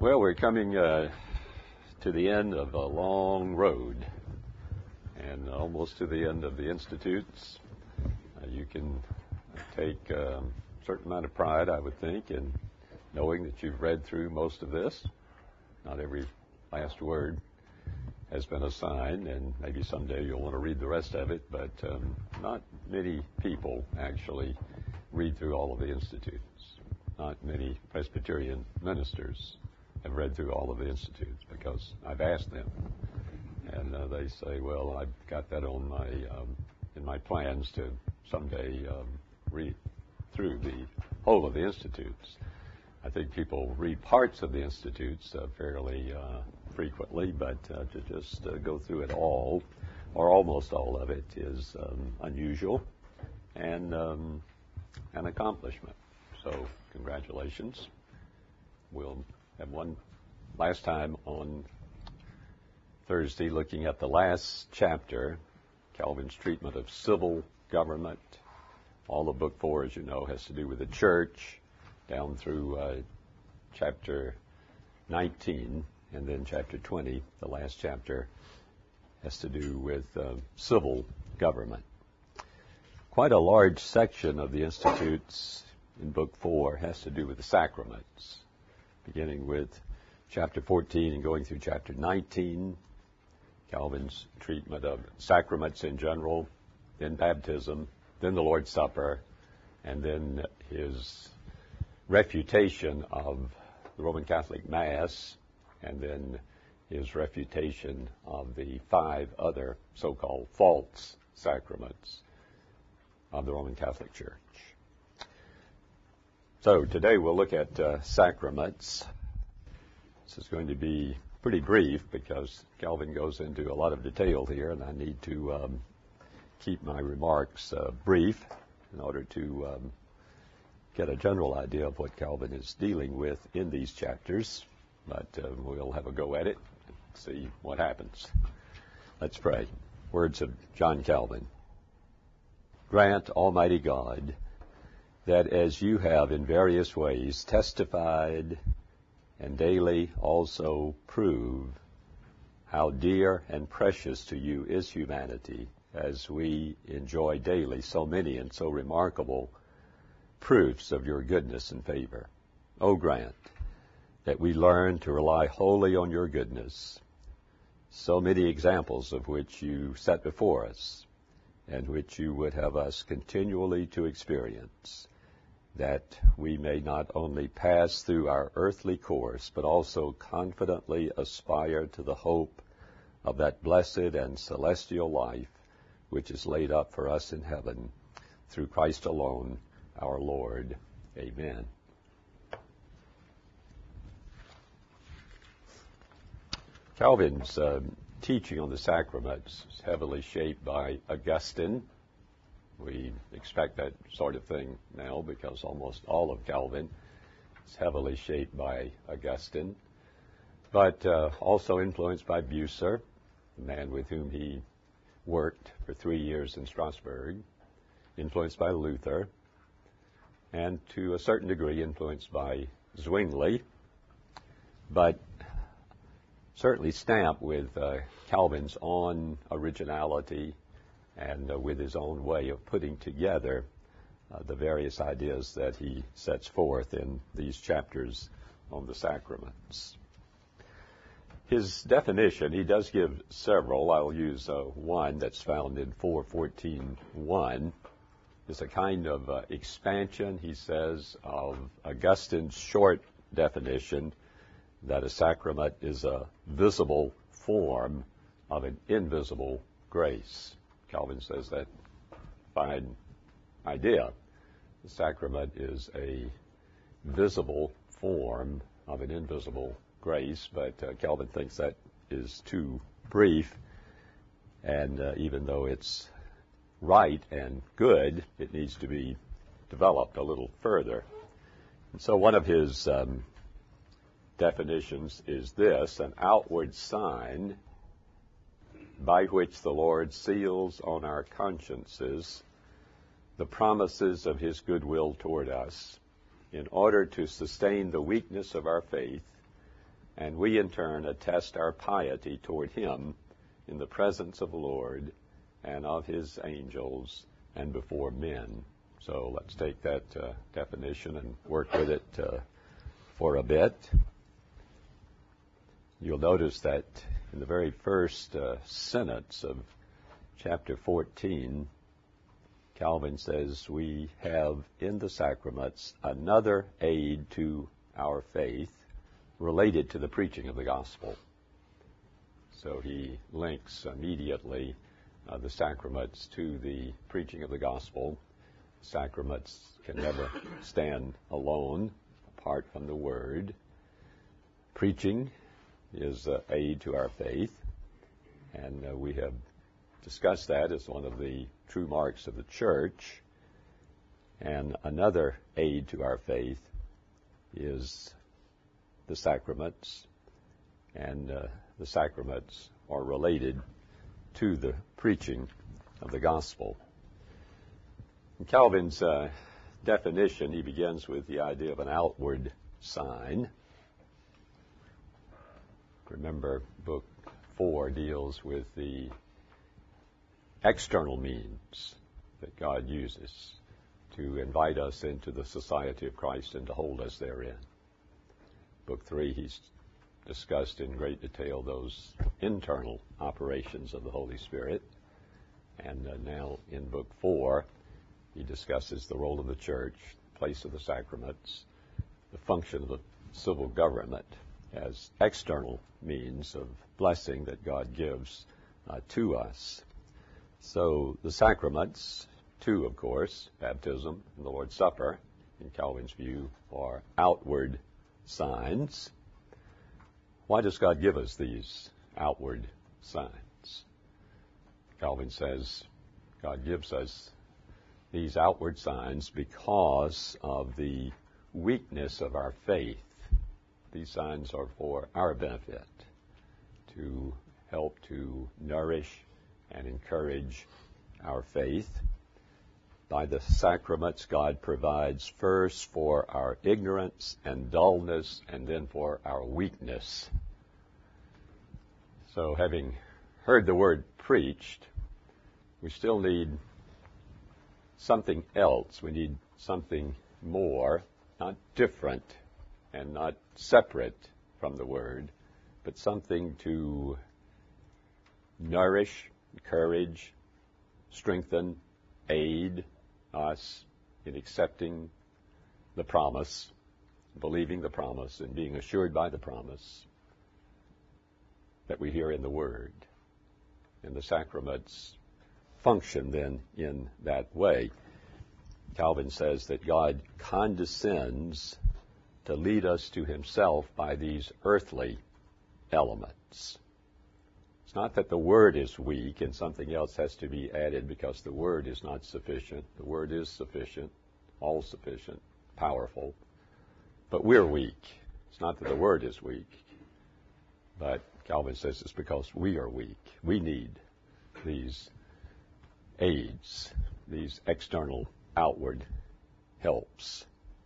Well, we're coming to the end of a long road and almost to the end of the Institutes. You can take a certain amount of pride, I would think, in knowing that you've read through most of this. Not every last word has been assigned, and maybe someday you'll want to read the rest of it, but not many people actually read through all of the Institutes. Not many Presbyterian ministers have read through all of the Institutes because I've asked them, and they say, well, I've got that on my in my plans to someday read through the whole of the Institutes. I think people read parts of the Institutes fairly frequently, but to just go through it all, or almost all of it, is unusual and an accomplishment. So congratulations. We'll have one last time on Thursday looking at the last chapter, Calvin's treatment of civil government. All of Book 4, as you know, has to do with the church, down through chapter 19, and then chapter 20, the last chapter, has to do with civil government. Quite a large section of the Institutes in Book 4 has to do with the sacraments, beginning with chapter 14 and going through chapter 19, Calvin's treatment of sacraments in general, then baptism, then the Lord's Supper, and then his refutation of the Roman Catholic Mass, and then his refutation of the 5 other so-called false sacraments of the Roman Catholic Church. So today we'll look at sacraments. This is going to be pretty brief because Calvin goes into a lot of detail here, and I need to keep my remarks brief in order to get a general idea of what Calvin is dealing with in these chapters. But we'll have a go at it and see what happens. Let's pray. Words of John Calvin. Grant, Almighty God, that as you have in various ways testified and daily also prove how dear and precious to you is humanity, as we enjoy daily so many and so remarkable proofs of your goodness and favor. O grant that we learn to rely wholly on your goodness, so many examples of which you set before us, and which you would have us continually to experience, that we may not only pass through our earthly course, but also confidently aspire to the hope of that blessed and celestial life which is laid up for us in heaven, through Christ alone, our Lord. Amen. Calvin's teaching on the sacraments is heavily shaped by Augustine. We expect that sort of thing now because almost all of Calvin is heavily shaped by Augustine, but also influenced by Bucer, the man with whom he worked for 3 years in Strasbourg, influenced by Luther, and to a certain degree influenced by Zwingli, but certainly stamped with Calvin's own originality and with his own way of putting together the various ideas that he sets forth in these chapters on the sacraments. His definition, he does give several. I'll use one that's found in 4:14:1. It's a kind of expansion, he says, of Augustine's short definition that a sacrament is a visible form of an invisible grace. Calvin says that fine idea. The sacrament is a visible form of an invisible grace, but Calvin thinks that is too brief, and even though it's right and good, it needs to be developed a little further. And so one of his definitions is this: an outward sign by which the Lord seals on our consciences the promises of his goodwill toward us, in order to sustain the weakness of our faith and we in turn attest our piety toward him in the presence of the Lord and of his angels and before men. So let's take that definition and work with it for a bit. You'll notice that in the very first sentence of chapter 14, Calvin says, we have in the sacraments another aid to our faith related to the preaching of the gospel. So he links immediately the sacraments to the preaching of the gospel. Sacraments can never stand alone, apart from the Word. Preaching is aid to our faith, and we have discussed that as one of the true marks of the church. And another aid to our faith is the sacraments, and the sacraments are related to the preaching of the gospel. In Calvin's definition, he begins with the idea of an outward sign. Remember, Book 4 deals with the external means that God uses to invite us into the society of Christ and to hold us therein. Book 3, he's discussed in great detail those internal operations of the Holy Spirit. And now in Book 4, he discusses the role of the church, the place of the sacraments, the function of the civil government as external means of blessing that God gives to us. So the sacraments, two, of course, baptism and the Lord's Supper, in Calvin's view, are outward signs. Why does God give us these outward signs? Calvin says God gives us these outward signs because of the weakness of our faith. These signs are for our benefit, to help to nourish and encourage our faith. By the sacraments, God provides first for our ignorance and dullness, and then for our weakness. So having heard the word preached, we still need something else. We need something more, not different and not separate from the word, but something to nourish, encourage, strengthen, aid us in accepting the promise, believing the promise, and being assured by the promise that we hear in the Word. And the sacraments function then in that way. Calvin says that God condescends to lead us to himself by these earthly elements. It's not that the Word is weak and something else has to be added because the Word is not sufficient. The Word is sufficient, all sufficient, powerful. But we're weak. It's not that the Word is weak. But Calvin says it's because we are weak. We need these aids, these external, outward helps.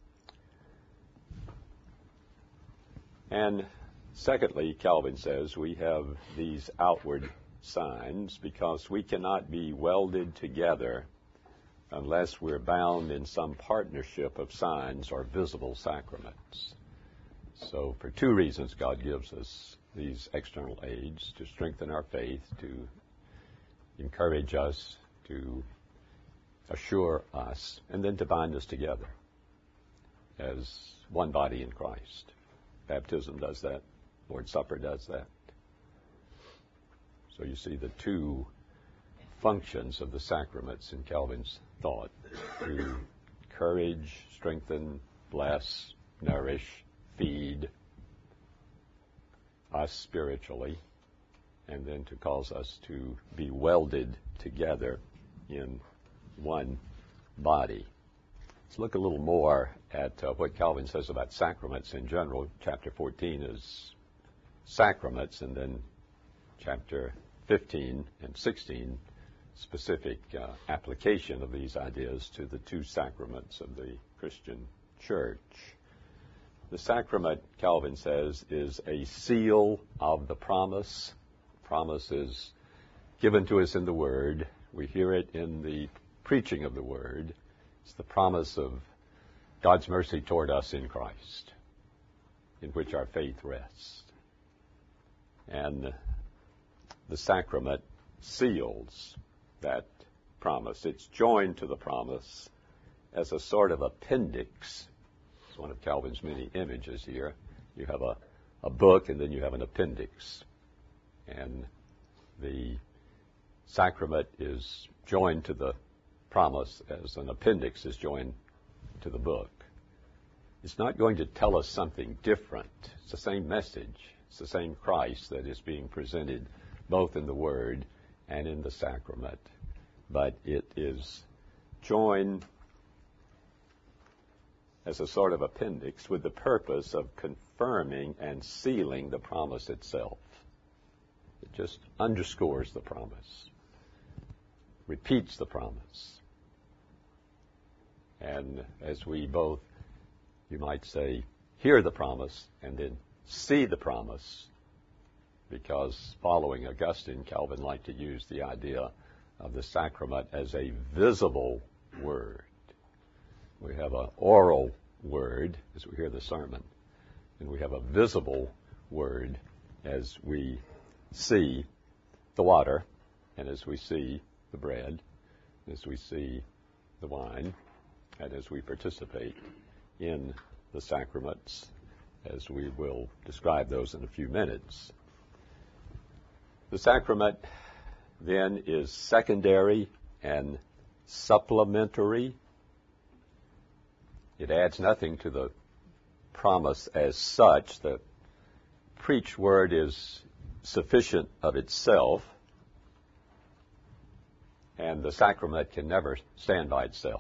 And secondly, Calvin says we have these outward signs because we cannot be welded together unless we're bound in some partnership of signs or visible sacraments. So for two reasons God gives us these external aids: to strengthen our faith, to encourage us, to assure us, and then to bind us together as one body in Christ. Baptism does that. Lord's Supper does that. So you see the two functions of the sacraments in Calvin's thought: to encourage, strengthen, bless, nourish, feed us spiritually, and then to cause us to be welded together in one body. Let's look a little more at what Calvin says about sacraments in general. Chapter 14 is sacraments, and then chapter 15 and 16, specific application of these ideas to the two sacraments of the Christian church. The sacrament, Calvin says, is a seal of the promise. The promise is given to us in the Word. We hear it in the preaching of the Word. It's the promise of God's mercy toward us in Christ, in which our faith rests. And the sacrament seals that promise. It's joined to the promise as a sort of appendix. It's one of Calvin's many images here. You have a book, and then you have an appendix. And the sacrament is joined to the promise as an appendix is joined to the book. It's not going to tell us something different. It's the same message. It's the same Christ that is being presented both in the Word and in the sacrament. But it is joined as a sort of appendix with the purpose of confirming and sealing the promise itself. It just underscores the promise, repeats the promise. And as we both, you might say, hear the promise and then see the promise, because following Augustine, Calvin liked to use the idea of the sacrament as a visible word. We have an oral word as we hear the sermon, and we have a visible word as we see the water, and as we see the bread, as we see the wine, and as we participate in the sacraments, as we will describe those in a few minutes. The sacrament then is secondary and supplementary. It adds nothing to the promise as such. The preached word is sufficient of itself, and the sacrament can never stand by itself.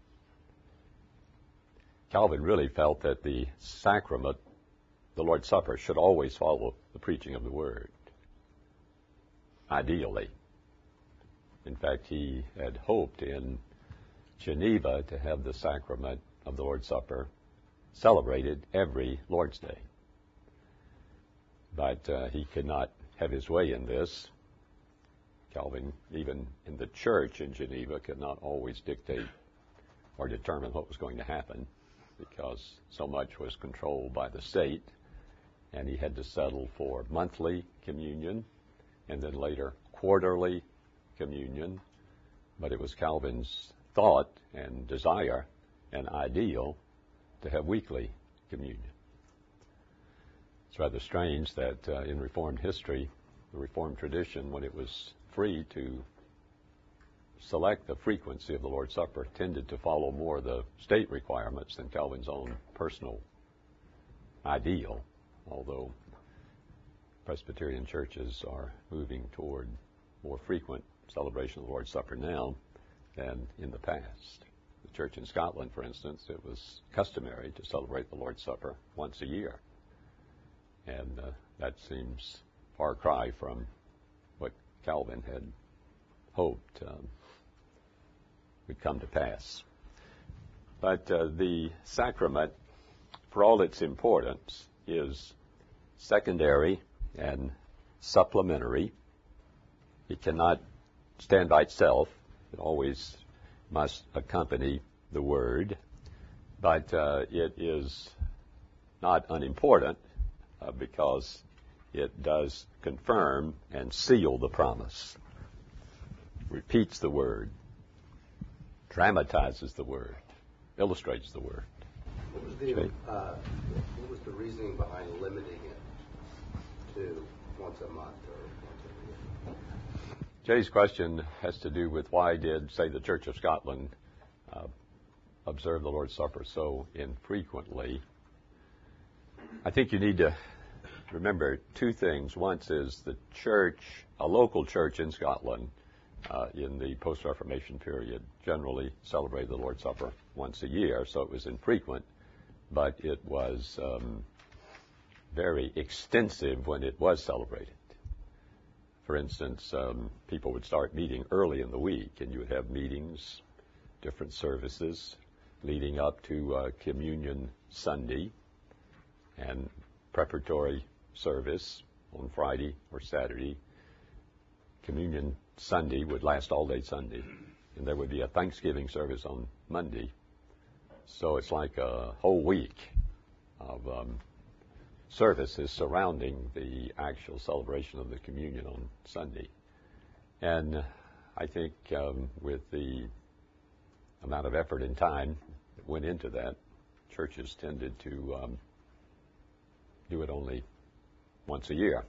Calvin really felt that the sacrament, the Lord's Supper, should always follow the preaching of the Word, ideally. In fact, he had hoped in Geneva to have the sacrament of the Lord's Supper celebrated every Lord's Day. But he could not have his way in this. Calvin, even in the church in Geneva, could not always dictate or determine what was going to happen, because so much was controlled by the state, and he had to settle for monthly communion and then later quarterly communion. But it was Calvin's thought and desire and ideal to have weekly communion. It's rather strange that in Reformed history, the Reformed tradition, when it was free to select the frequency of the Lord's Supper, tended to follow more the state requirements than Calvin's own personal ideal, although Presbyterian churches are moving toward more frequent celebration of the Lord's Supper now than in the past. The church in Scotland, for instance, it was customary to celebrate the Lord's Supper once a year, and that seems far cry from what Calvin had hoped would come to pass. But the sacrament, for all its importance, is secondary and supplementary. It cannot stand by itself. It always must accompany the Word. But it is not unimportant because it does confirm and seal the promise, repeats the Word, dramatizes the Word, illustrates the Word. What was the reasoning behind limiting it to once a month or once every year? Jay's question has to do with why did, say, the Church of Scotland observe the Lord's Supper so infrequently. I think you need to remember two things. One is the church, a local church in Scotland, in the post-Reformation period, generally celebrated the Lord's Supper once a year, so it was infrequent, but it was very extensive when it was celebrated. For instance, people would start meeting early in the week, and you would have meetings, different services, leading up to Communion Sunday, and preparatory service on Friday or Saturday. Communion Sunday would last all day Sunday, and there would be a Thanksgiving service on Monday. So it's like a whole week of services surrounding the actual celebration of the communion on Sunday. And I think with the amount of effort and time that went into that, churches tended to do it only once a year.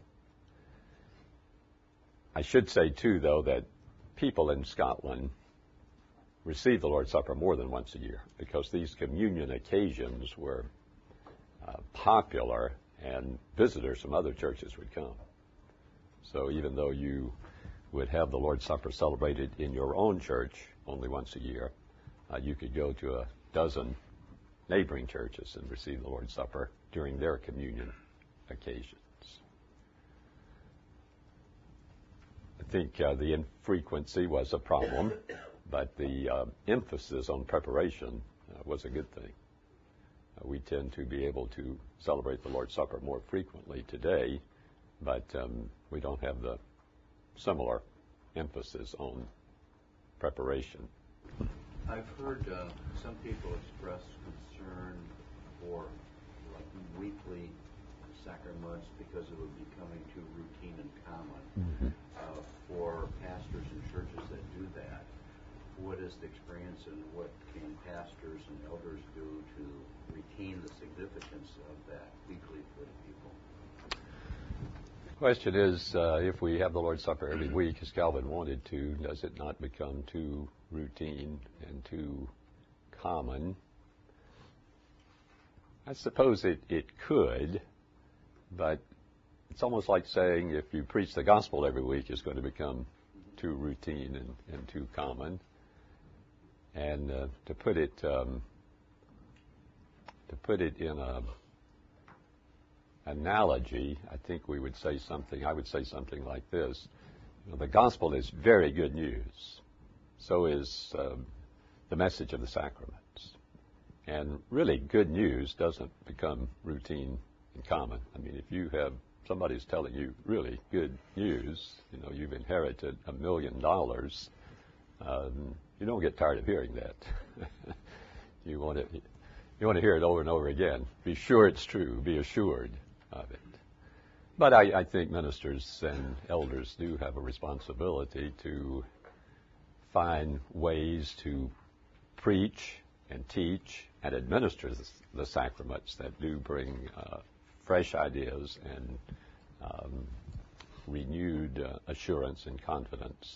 I should say, too, though, that people in Scotland receive the Lord's Supper more than once a year because these communion occasions were popular and visitors from other churches would come. So even though you would have the Lord's Supper celebrated in your own church only once a year, you could go to a dozen neighboring churches and receive the Lord's Supper during their communion occasions. I think the infrequency was a problem, but the emphasis on preparation was a good thing. We tend to be able to celebrate the Lord's Supper more frequently today, but we don't have the similar emphasis on preparation. I've heard some people express concern for like weekly sacraments because it would be becoming too routine and common. Mm-hmm. For pastors and churches that do that, what is the experience and what can pastors and elders do to retain the significance of that weekly for the people? The question is, if we have the Lord's Supper every week, as Calvin wanted to, does it not become too routine and too common? I suppose it could, but it's almost like saying if you preach the gospel every week, it's going to become too routine and too common. And to put it in a analogy, I think I would say something like this. You know, the gospel is very good news. So is the message of the sacraments. And really good news doesn't become routine and common. I mean, if you have somebody's telling you really good news, you know, you've inherited $1 million, you don't get tired of hearing that. You want to hear it over and over again. Be sure it's true. Be assured of it. But I think ministers and elders do have a responsibility to find ways to preach and teach and administer the sacraments that do bring fresh ideas and renewed assurance and confidence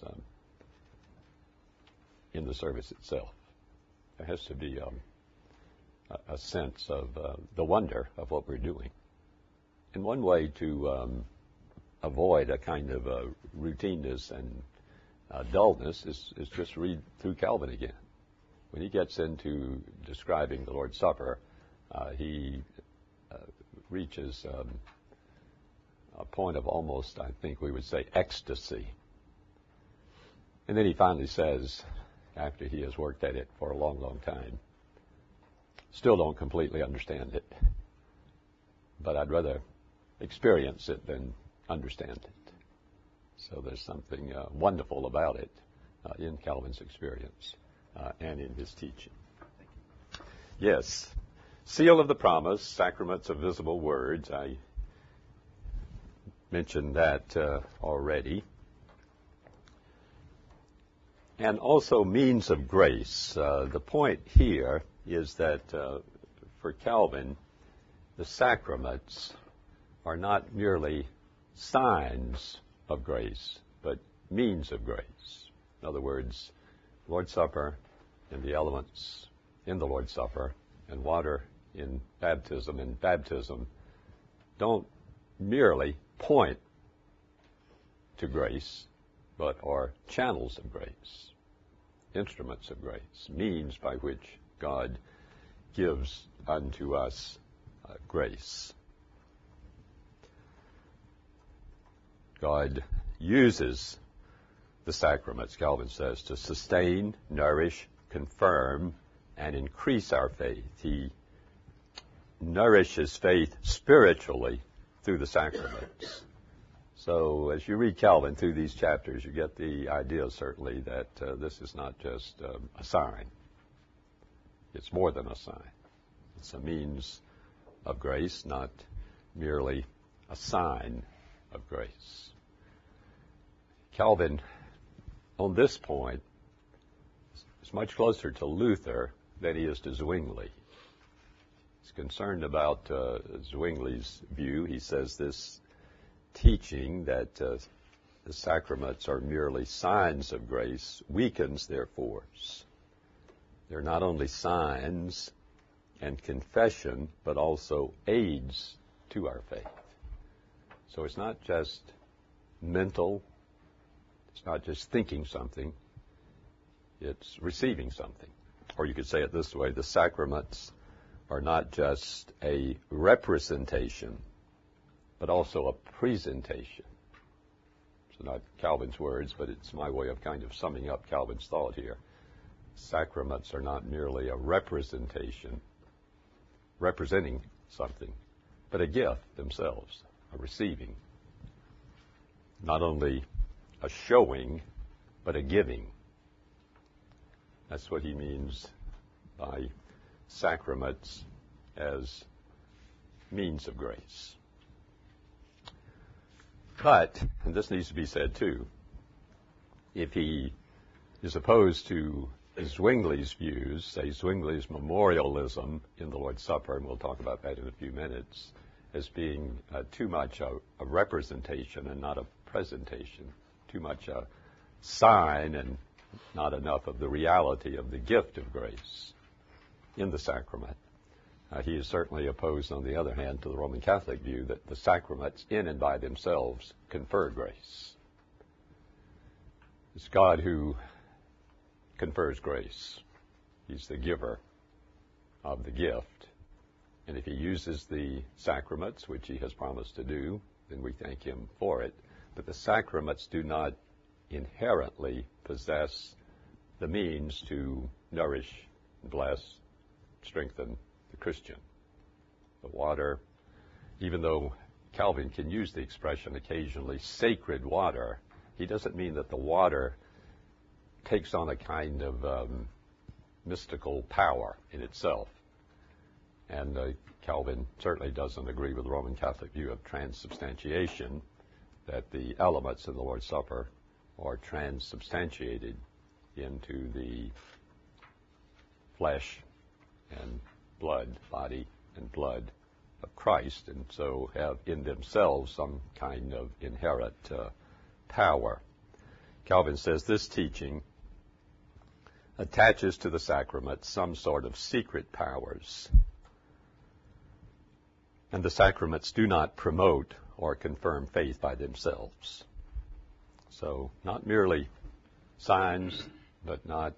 in the service itself. There has to be a sense of the wonder of what we're doing. And one way to avoid a kind of routineness and dullness is just read through Calvin again. When he gets into describing the Lord's Supper, he reaches a point of almost, I think we would say, ecstasy. And then he finally says, after he has worked at it for a long, long time, still don't completely understand it, but I'd rather experience it than understand it. So there's something wonderful about it in Calvin's experience and in his teaching. Yes. Seal of the promise, sacraments of visible words. I mentioned that already. And also means of grace. The point here is that for Calvin, the sacraments are not merely signs of grace, but means of grace. In other words, Lord's Supper and the elements in the Lord's Supper and water in baptism and baptism don't merely point to grace, but are channels of grace, instruments of grace, means by which God gives unto us grace. God uses the sacraments, Calvin says, to sustain, nourish, confirm, and increase our faith. He nourish his faith spiritually through the sacraments. So as you read Calvin through these chapters, you get the idea certainly that this is not just a sign. It's more than a sign. It's a means of grace, not merely a sign of grace. Calvin, on this point, is much closer to Luther than he is to Zwingli. He's concerned about Zwingli's view. He says this teaching that the sacraments are merely signs of grace weakens their force. They're not only signs and confession, but also aids to our faith. So it's not just mental, it's not just thinking something, it's receiving something. Or you could say it this way, the sacraments are not just a representation, but also a presentation. So not Calvin's words, but it's my way of kind of summing up Calvin's thought here. Sacraments are not merely a representation, representing something, but a gift themselves, a receiving. Not only a showing, but a giving. That's what he means by sacraments as means of grace. But, and this needs to be said too, if he is opposed to Zwingli's views, say Zwingli's memorialism in the Lord's Supper, and we'll talk about that in a few minutes, as being too much a representation and not a presentation, too much a sign and not enough of the reality of the gift of grace in the sacrament. He is certainly opposed, on the other hand, to the Roman Catholic view that the sacraments in and by themselves confer grace. It's God who confers grace. He's the giver of the gift. And if he uses the sacraments, which he has promised to do, then we thank him for it. But the sacraments do not inherently possess the means to nourish, bless, strengthen the Christian. The water, even though Calvin can use the expression occasionally, sacred water, he doesn't mean that the water takes on a kind of mystical power in itself. And Calvin certainly doesn't agree with the Roman Catholic view of transubstantiation, that the elements in the Lord's Supper are transubstantiated into the flesh and blood, body and blood of Christ, and so have in themselves some kind of inherent power. Calvin says this teaching attaches to the sacrament some sort of secret powers, and the sacraments do not promote or confirm faith by themselves. So not merely signs, but not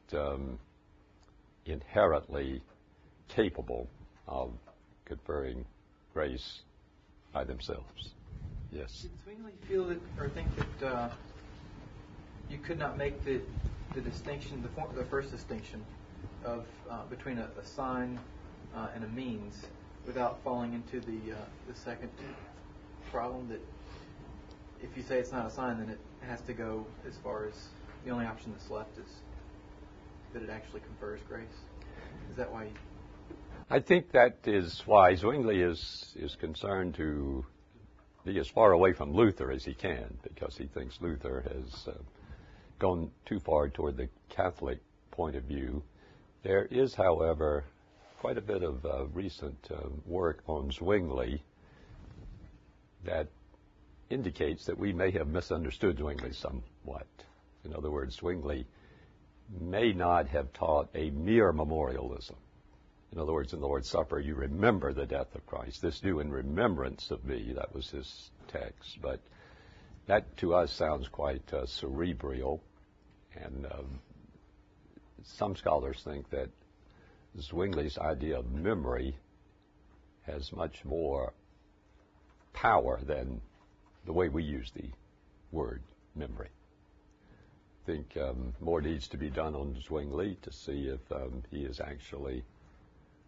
inherently capable of conferring grace by themselves. Yes? Did Zwingli feel that, or think that you could not make the distinction, the first distinction of between a sign and a means, without falling into the second problem, that if you say it's not a sign, then it has to go as far as the only option that's left is that it actually confers grace? Is that why? I think that is why Zwingli is concerned to be as far away from Luther as he can, because he thinks Luther has gone too far toward the Catholic point of view. There is, however, quite a bit of recent work on Zwingli that indicates that we may have misunderstood Zwingli somewhat. In other words, Zwingli may not have taught a mere memorialism. In other words, in the Lord's Supper, you remember the death of Christ. This do in remembrance of me. That was his text. But that to us sounds quite cerebral. And some scholars think that Zwingli's idea of memory has much more power than the way we use the word memory. I think more needs to be done on Zwingli to see if he is actually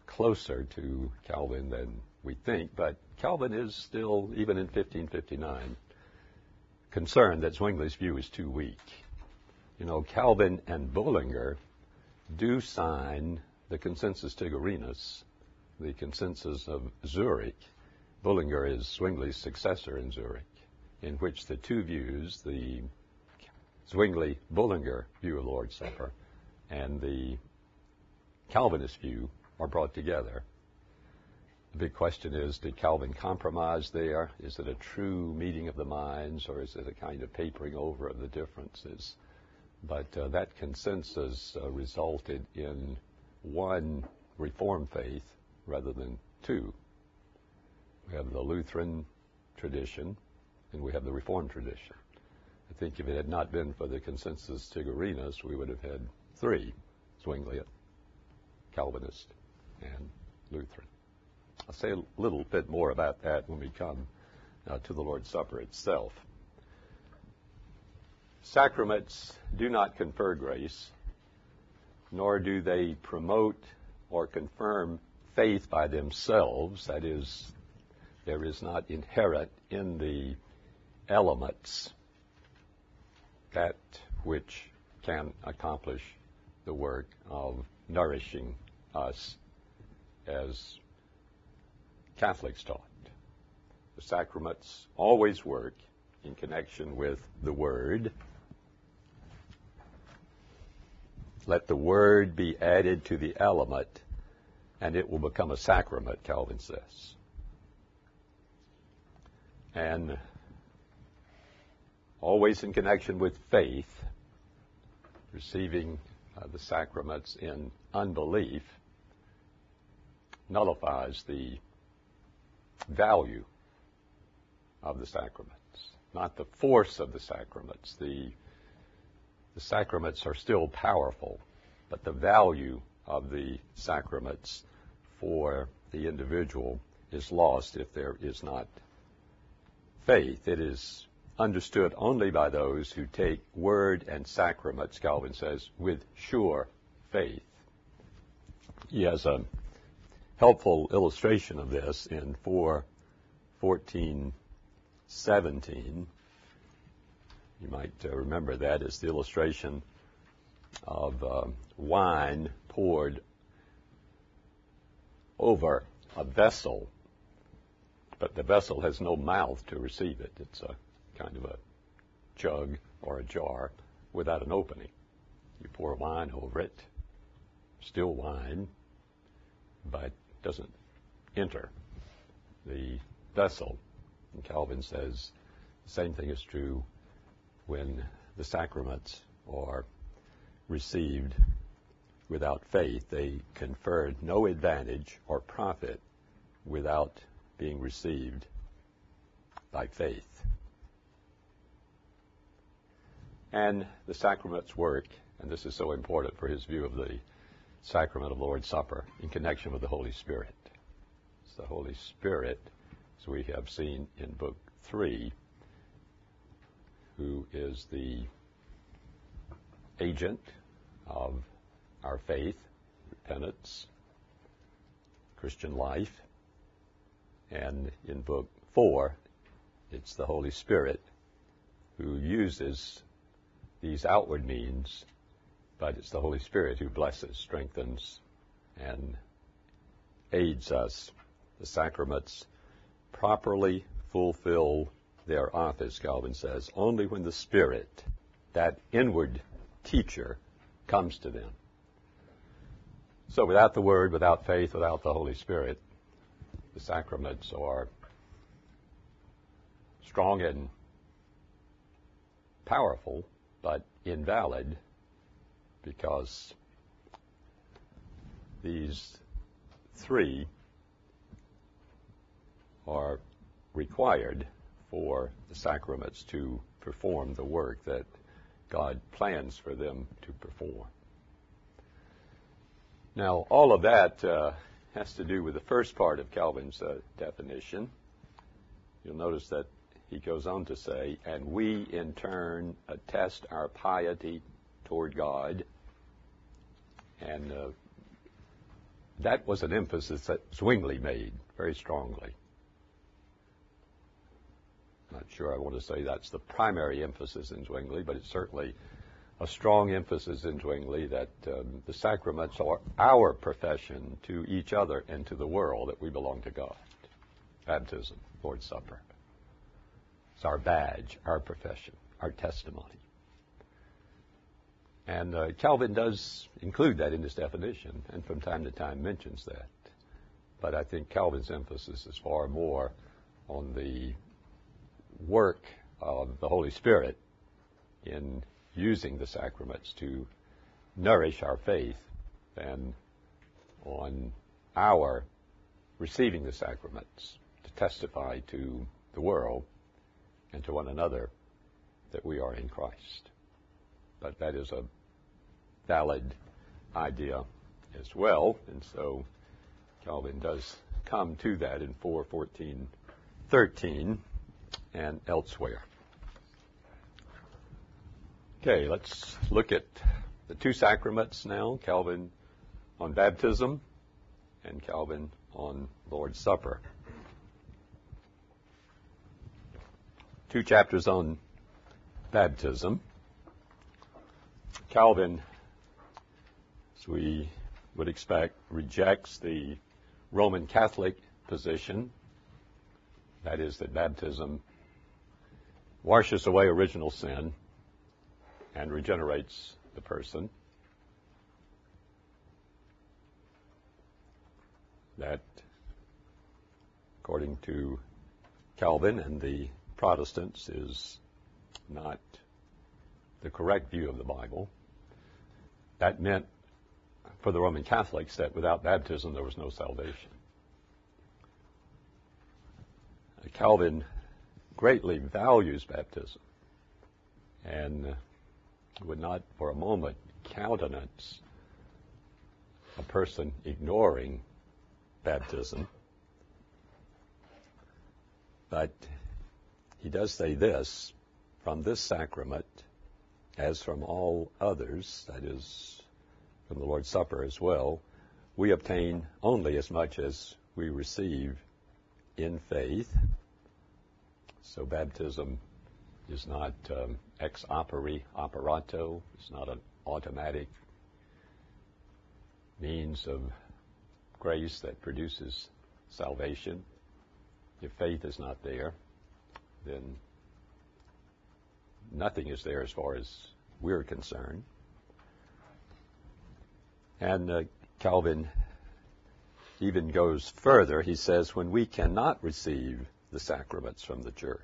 closer to Calvin than we think, but Calvin is still, even in 1559, concerned that Zwingli's view is too weak. You know, Calvin and Bullinger do sign the Consensus Tigurinus, the Consensus of Zurich. Bullinger is Zwingli's successor in Zurich, in which the two views, the Zwingli-Bullinger view of Lord's Supper and the Calvinist view, are brought together. The big question is, did Calvin compromise there? Is it a true meeting of the minds, or is it a kind of papering over of the differences? But that consensus resulted in one Reformed faith rather than two. We have the Lutheran tradition, and we have the Reformed tradition. I think if it had not been for the Consensus Tigurinus, we would have had three: Zwinglian, Calvinist, and Lutheran. I'll say a little bit more about that when we come to the Lord's Supper itself. Sacraments do not confer grace, nor do they promote or confirm faith by themselves. That is, there is not inherent in the elements that which can accomplish the work of nourishing us as Catholics taught. The sacraments always work in connection with the Word. Let the Word be added to the element, and it will become a sacrament, Calvin says. And always in connection with faith, receiving the sacraments in unbelief nullifies the value of the sacraments, not the force of the sacraments. The sacraments are still powerful, but the value of the sacraments for the individual is lost if there is not faith. It is understood only by those who take word and sacraments, Calvin says, with sure faith. He has a helpful illustration of this in 4:14-17. You might remember that as the illustration of wine poured over a vessel, but the vessel has no mouth to receive it. It's a kind of a jug or a jar without an opening. You pour wine over it, still wine, but doesn't enter the vessel. And Calvin says the same thing is true when the sacraments are received without faith. They confer no advantage or profit without being received by faith. And the sacraments work, and this is so important for his view of the sacrament of Lord's Supper, in connection with the Holy Spirit. It's the Holy Spirit, as we have seen in Book 3, who is the agent of our faith, repentance, Christian life. And in Book 4, it's the Holy Spirit who uses these outward means, but it's the Holy Spirit who blesses, strengthens, and aids us. The sacraments properly fulfill their office, Calvin says, only when the Spirit, that inward teacher, comes to them. So without the Word, without faith, without the Holy Spirit, the sacraments are strong and powerful, but invalid, because these three are required for the sacraments to perform the work that God plans for them to perform. Now, all of that has to do with the first part of Calvin's definition. You'll notice that he goes on to say, and we in turn attest our piety toward God. And that was an emphasis that Zwingli made very strongly. Not sure I want to say that's the primary emphasis in Zwingli, but it's certainly a strong emphasis in Zwingli that the sacraments are our profession to each other and to the world that we belong to God. Baptism, Lord's Supper. It's our badge, our profession, our testimony. And Calvin does include that in his definition, and from time to time mentions that. But I think Calvin's emphasis is far more on the work of the Holy Spirit in using the sacraments to nourish our faith than on our receiving the sacraments to testify to the world and to one another that we are in Christ. But that is a valid idea as well, and so Calvin does come to that in 4:14-13 and elsewhere. Okay, let's look at the two sacraments now, Calvin on baptism and Calvin on Lord's Supper. 2 chapters on baptism. Calvin, as we would expect, rejects the Roman Catholic position, that is, that baptism washes away original sin and regenerates the person. That, according to Calvin and the Protestants, is not the correct view of the Bible. That meant for the Roman Catholics that without baptism there was no salvation. Calvin greatly values baptism and would not for a moment countenance a person ignoring baptism. But he does say this: from this sacrament, as from all others, that is, from the Lord's Supper as well, we obtain only as much as we receive in faith. So baptism is not ex operato. It's not an automatic means of grace that produces salvation. If faith is not there, then nothing is there as far as we're concerned. And Calvin even goes further. He says, when we cannot receive the sacraments from the church,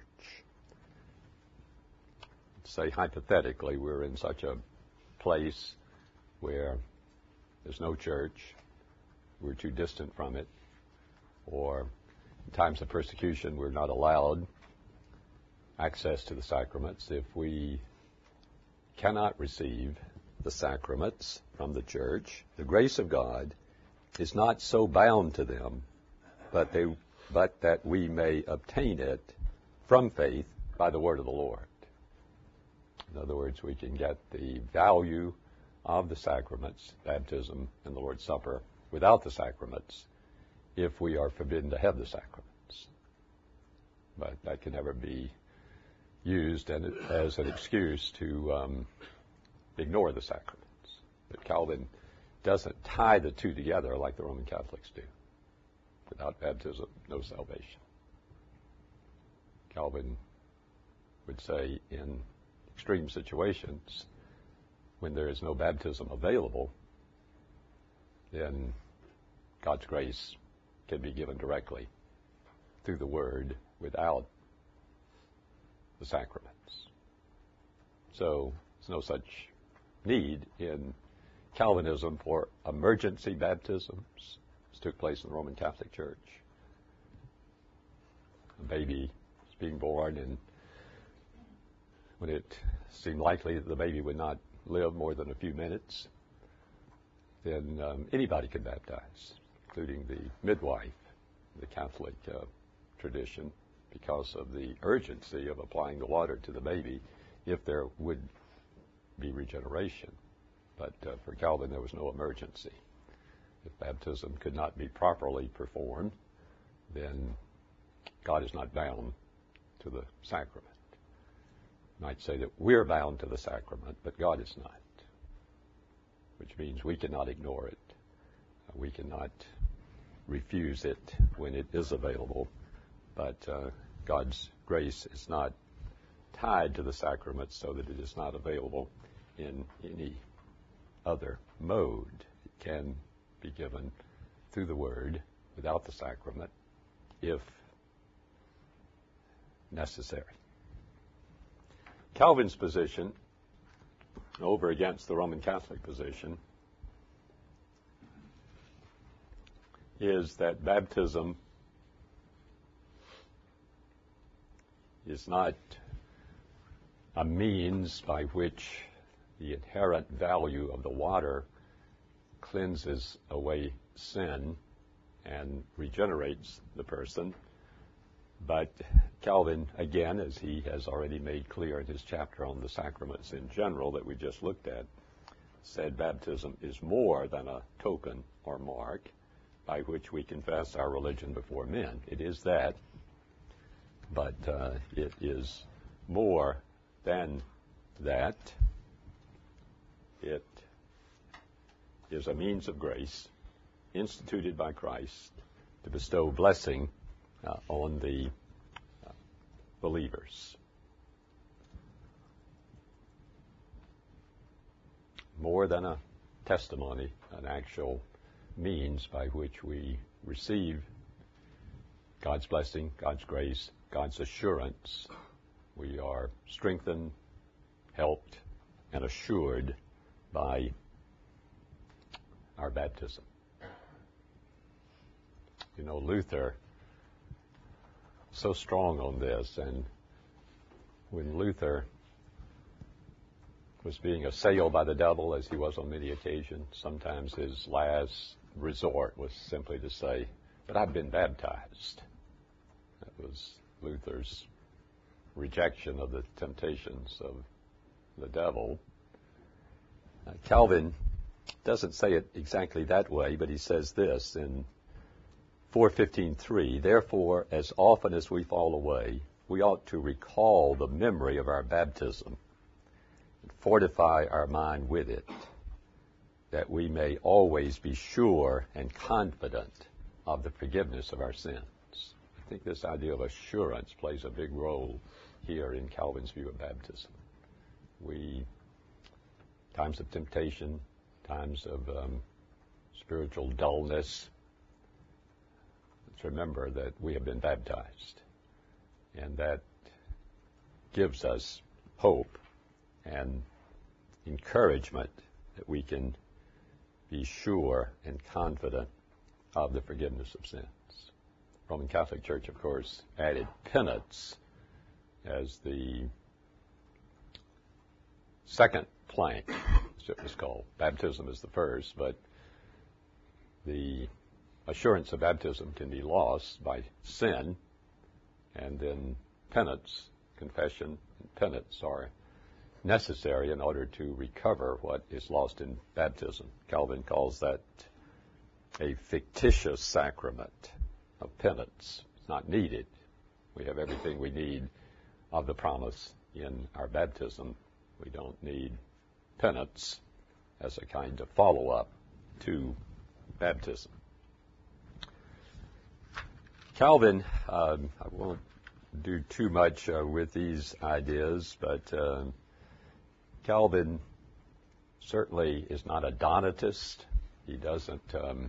say hypothetically we're in such a place where there's no church, we're too distant from it, or in times of persecution we're not allowed access to the sacraments. If we cannot receive the sacraments from the church, the grace of God is not so bound to them, but that we may obtain it from faith by the word of the Lord. In other words, we can get the value of the sacraments, baptism and the Lord's Supper, without the sacraments if we are forbidden to have the sacraments. But that can never be used as an excuse to ignore the sacraments. But Calvin doesn't tie the two together like the Roman Catholics do. Without baptism, no salvation. Calvin would say in extreme situations, when there is no baptism available, then God's grace can be given directly through the Word without the sacraments. So there's no such need in Calvinism for emergency baptisms. This took place in the Roman Catholic Church. A baby is being born, and when it seemed likely that the baby would not live more than a few minutes, then anybody could baptize, including the midwife, the Catholic tradition, because of the urgency of applying the water to the baby if there would be regeneration. But for Calvin, there was no emergency. If baptism could not be properly performed, then God is not bound to the sacrament. You might say that we're bound to the sacrament, but God is not, which means we cannot ignore it. We cannot refuse it when it is available, but God's grace is not tied to the sacrament so that it is not available in any other mode. It can be given through the Word without the sacrament if necessary. Calvin's position over against the Roman Catholic position is that baptism is not a means by which the inherent value of the water cleanses away sin and regenerates the person. But Calvin, again, as he has already made clear in his chapter on the sacraments in general that we just looked at, said baptism is more than a token or mark by which we confess our religion before men. It is that, but it is more than that. It is a means of grace instituted by Christ to bestow blessing on the believers. More than a testimony, an actual means by which we receive God's blessing, God's grace, God's assurance. We are strengthened, helped, and assured by our baptism. You know, Luther, so strong on this, and when Luther was being assailed by the devil, as he was on many occasions, sometimes his last resort was simply to say, "But I've been baptized." That was Luther's rejection of the temptations of the devil. Calvin doesn't say it exactly that way, but he says this in 4:15:3, "Therefore, as often as we fall away, we ought to recall the memory of our baptism and fortify our mind with it, that we may always be sure and confident of the forgiveness of our sins." I think this idea of assurance plays a big role here in Calvin's view of baptism. Times of temptation, times of spiritual dullness, let's remember that we have been baptized, and that gives us hope and encouragement that we can be sure and confident of the forgiveness of sins. The Roman Catholic Church, of course, added penance as the second plank, as it was called. Baptism is the first, but the assurance of baptism can be lost by sin, and then penance, confession, and penance are necessary in order to recover what is lost in baptism. Calvin calls that a fictitious sacrament of penance. It's not needed. We have everything we need of the promise in our baptism. We don't need penance as a kind of follow-up to baptism. Calvin, I won't do too much with these ideas, but Calvin certainly is not a Donatist. He doesn't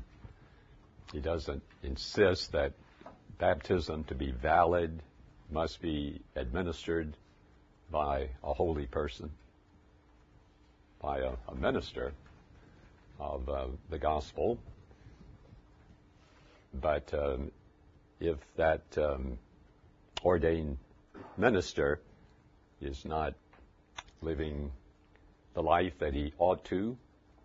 insist that baptism, to be valid, must be administered by a holy person, by a minister of the gospel. But if that ordained minister is not living the life that he ought to,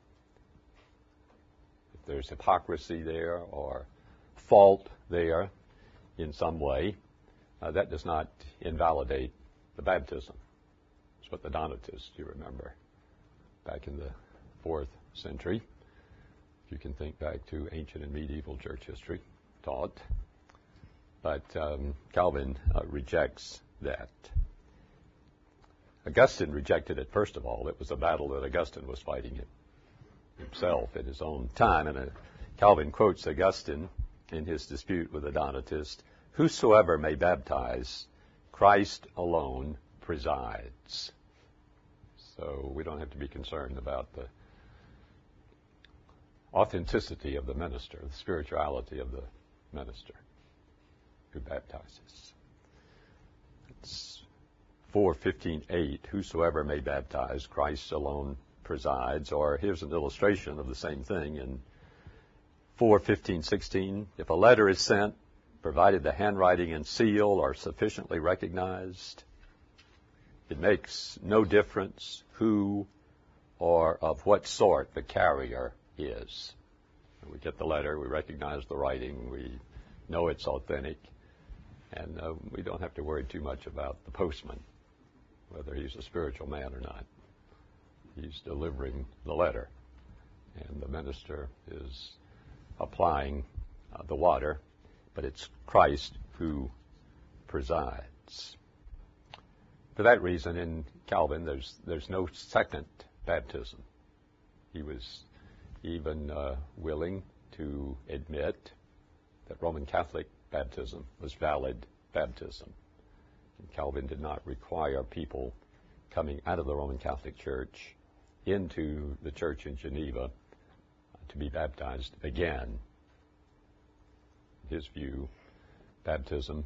if there's hypocrisy there or fault there in some way, that does not invalidate the baptism. It's what the Donatists, you remember, back in the 4th century, you can think back to ancient and medieval church history taught. But Calvin rejects that. Augustine rejected it first of all. It was a battle that Augustine was fighting it himself in his own time. And Calvin quotes Augustine in his dispute with the Donatist, "Whosoever may baptize, Christ alone presides." So we don't have to be concerned about the authenticity of the minister, the spirituality of the minister who baptizes. It's 4:15:8, "Whosoever may baptize, Christ alone presides." Or here's an illustration of the same thing in 4:15:16, "If a letter is sent, provided the handwriting and seal are sufficiently recognized, it makes no difference who or of what sort the carrier is." We get the letter, we recognize the writing, we know it's authentic, and we don't have to worry too much about the postman, whether he's a spiritual man or not. He's delivering the letter, and the minister is applying the water, but it's Christ who presides. For that reason, in Calvin, there's no second baptism. He was even willing to admit that Roman Catholic baptism was valid baptism. And Calvin did not require people coming out of the Roman Catholic Church into the church in Geneva to be baptized again. In his view, baptism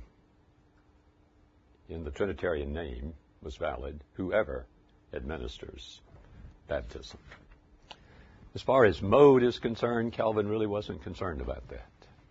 in the Trinitarian name was valid, whoever administers baptism. As far as mode is concerned, Calvin really wasn't concerned about that.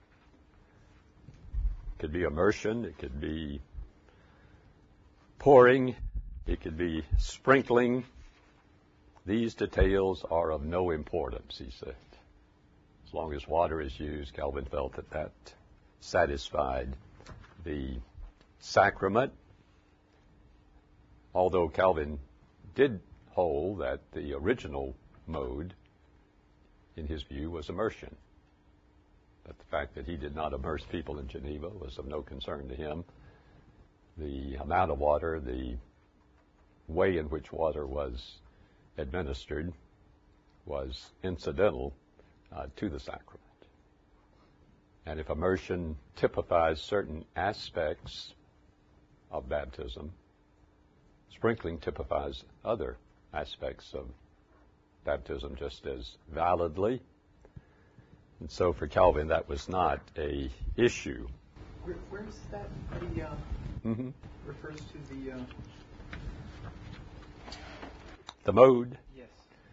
It could be immersion, it could be pouring, it could be sprinkling. These details are of no importance, he said. As long as water is used, Calvin felt that satisfied the sacrament, although Calvin did hold that the original mode, in his view, was immersion. But the fact that he did not immerse people in Geneva was of no concern to him. The amount of water, the way in which water was administered was incidental to the sacrament. And if immersion typifies certain aspects of baptism, sprinkling typifies other aspects of baptism just as validly. And so for Calvin, that was not a issue. Where's that refers to the mode? Yes.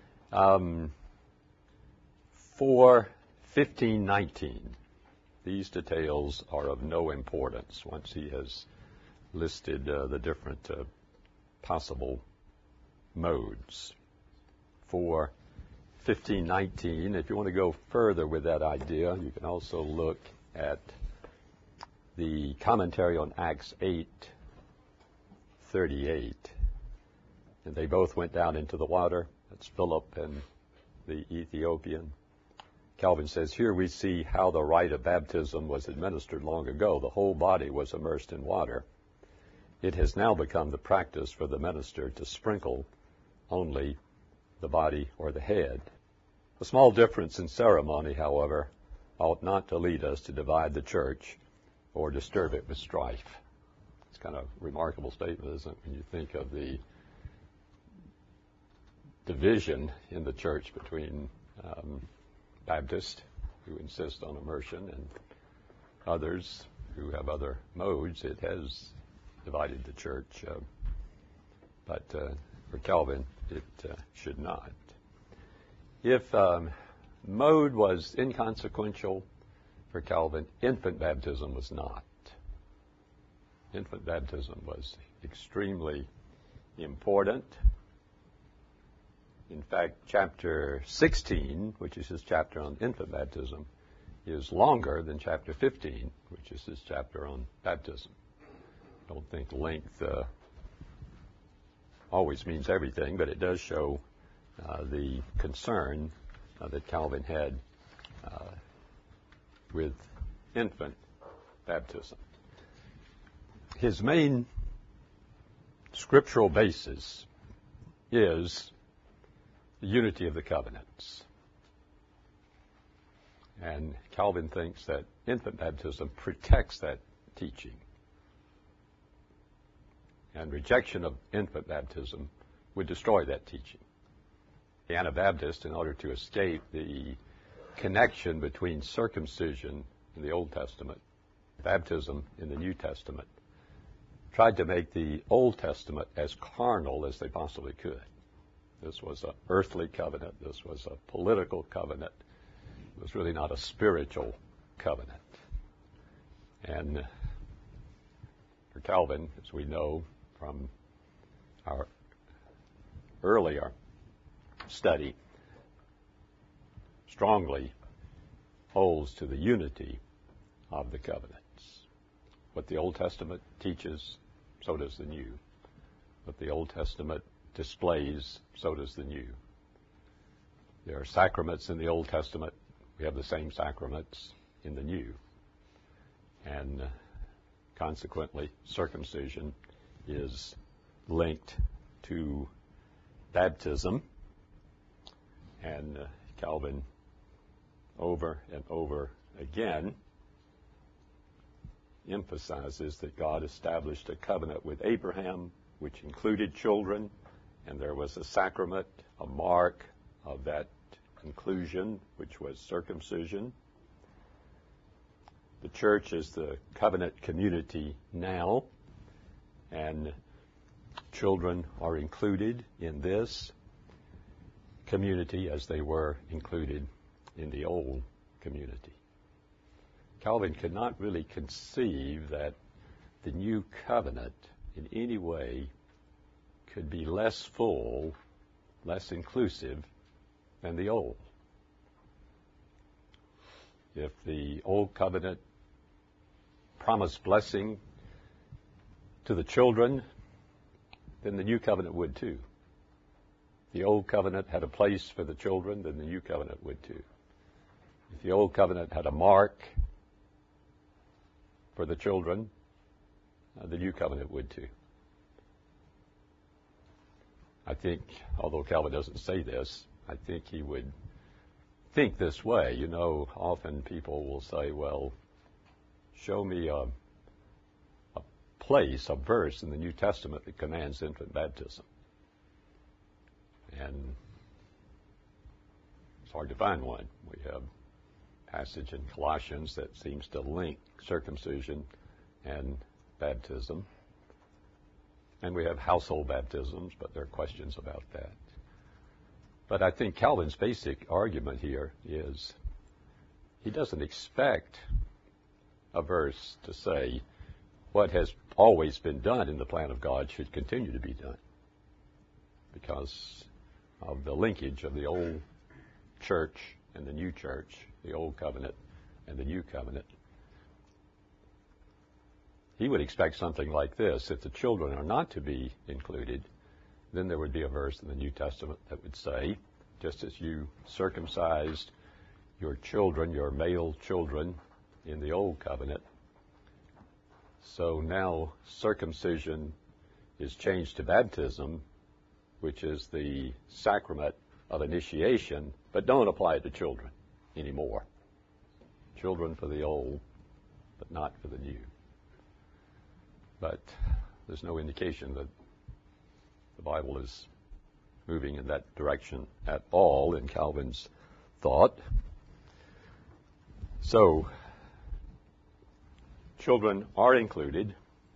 4:15:19. These details are of no importance once he has listed the different possible modes. 4:15:19. If you want to go further with that idea, you can also look at the commentary on Acts 8:38. And they both went down into the water. That's Philip and the Ethiopian. Calvin says, here we see how the rite of baptism was administered long ago. The whole body was immersed in water. It has now become the practice for the minister to sprinkle only the body or the head. A small difference in ceremony, however, ought not to lead us to divide the church or disturb it with strife. It's kind of a remarkable statement, isn't it, when you think of the division in the church between Baptists who insist on immersion and others who have other modes. It has divided the church, but for Calvin, it should not. If mode was inconsequential for Calvin, infant baptism was not. Infant baptism was extremely important. In fact, chapter 16, which is his chapter on infant baptism, is longer than chapter 15, which is his chapter on baptism. I don't think length always means everything, but it does show the concern that Calvin had with infant baptism. His main scriptural basis is the unity of the covenants. And Calvin thinks that infant baptism protects that teaching. And rejection of infant baptism would destroy that teaching. The Anabaptists, in order to escape the connection between circumcision in the Old Testament, baptism in the New Testament, tried to make the Old Testament as carnal as they possibly could. This was an earthly covenant. This was a political covenant. It was really not a spiritual covenant. And for Calvin, as we know from our earlier study, strongly holds to the unity of the covenants. What the Old Testament teaches, so does the New. What the Old Testament displays, so does the New. There are sacraments in the Old Testament. We have the same sacraments in the New. And consequently, circumcision is linked to baptism. And Calvin, over and over again, emphasizes that God established a covenant with Abraham, which included children, and there was a sacrament, a mark of that inclusion, which was circumcision. The church is the covenant community now, and children are included in this community as they were included in the old community. Calvin could not really conceive that the new covenant in any way could be less full, less inclusive than the old. If the old covenant promised blessing to the children, then the new covenant would too. The old covenant had a place for the children, then the new covenant would too. If the old covenant had a mark for the children, the new covenant would too. I think, although Calvin doesn't say this, I think he would think this way. You know, often people will say, well, show me a place, a verse in the New Testament that commands infant baptism. And it's hard to find one. We have a passage in Colossians that seems to link circumcision and baptism. And we have household baptisms, but there are questions about that. But I think Calvin's basic argument here is he doesn't expect a verse to say what has always been done in the plan of God should continue to be done because of the linkage of the old church and the new church, the old covenant and the new covenant. He would expect something like this. If the children are not to be included, then there would be a verse in the New Testament that would say, just as you circumcised your children, your male children, in the old covenant, so now circumcision is changed to baptism, which is the sacrament of initiation, but don't apply it to children anymore. Children for the old, but not for the new. But there's no indication that the Bible is moving in that direction at all in Calvin's thought. So, children are included.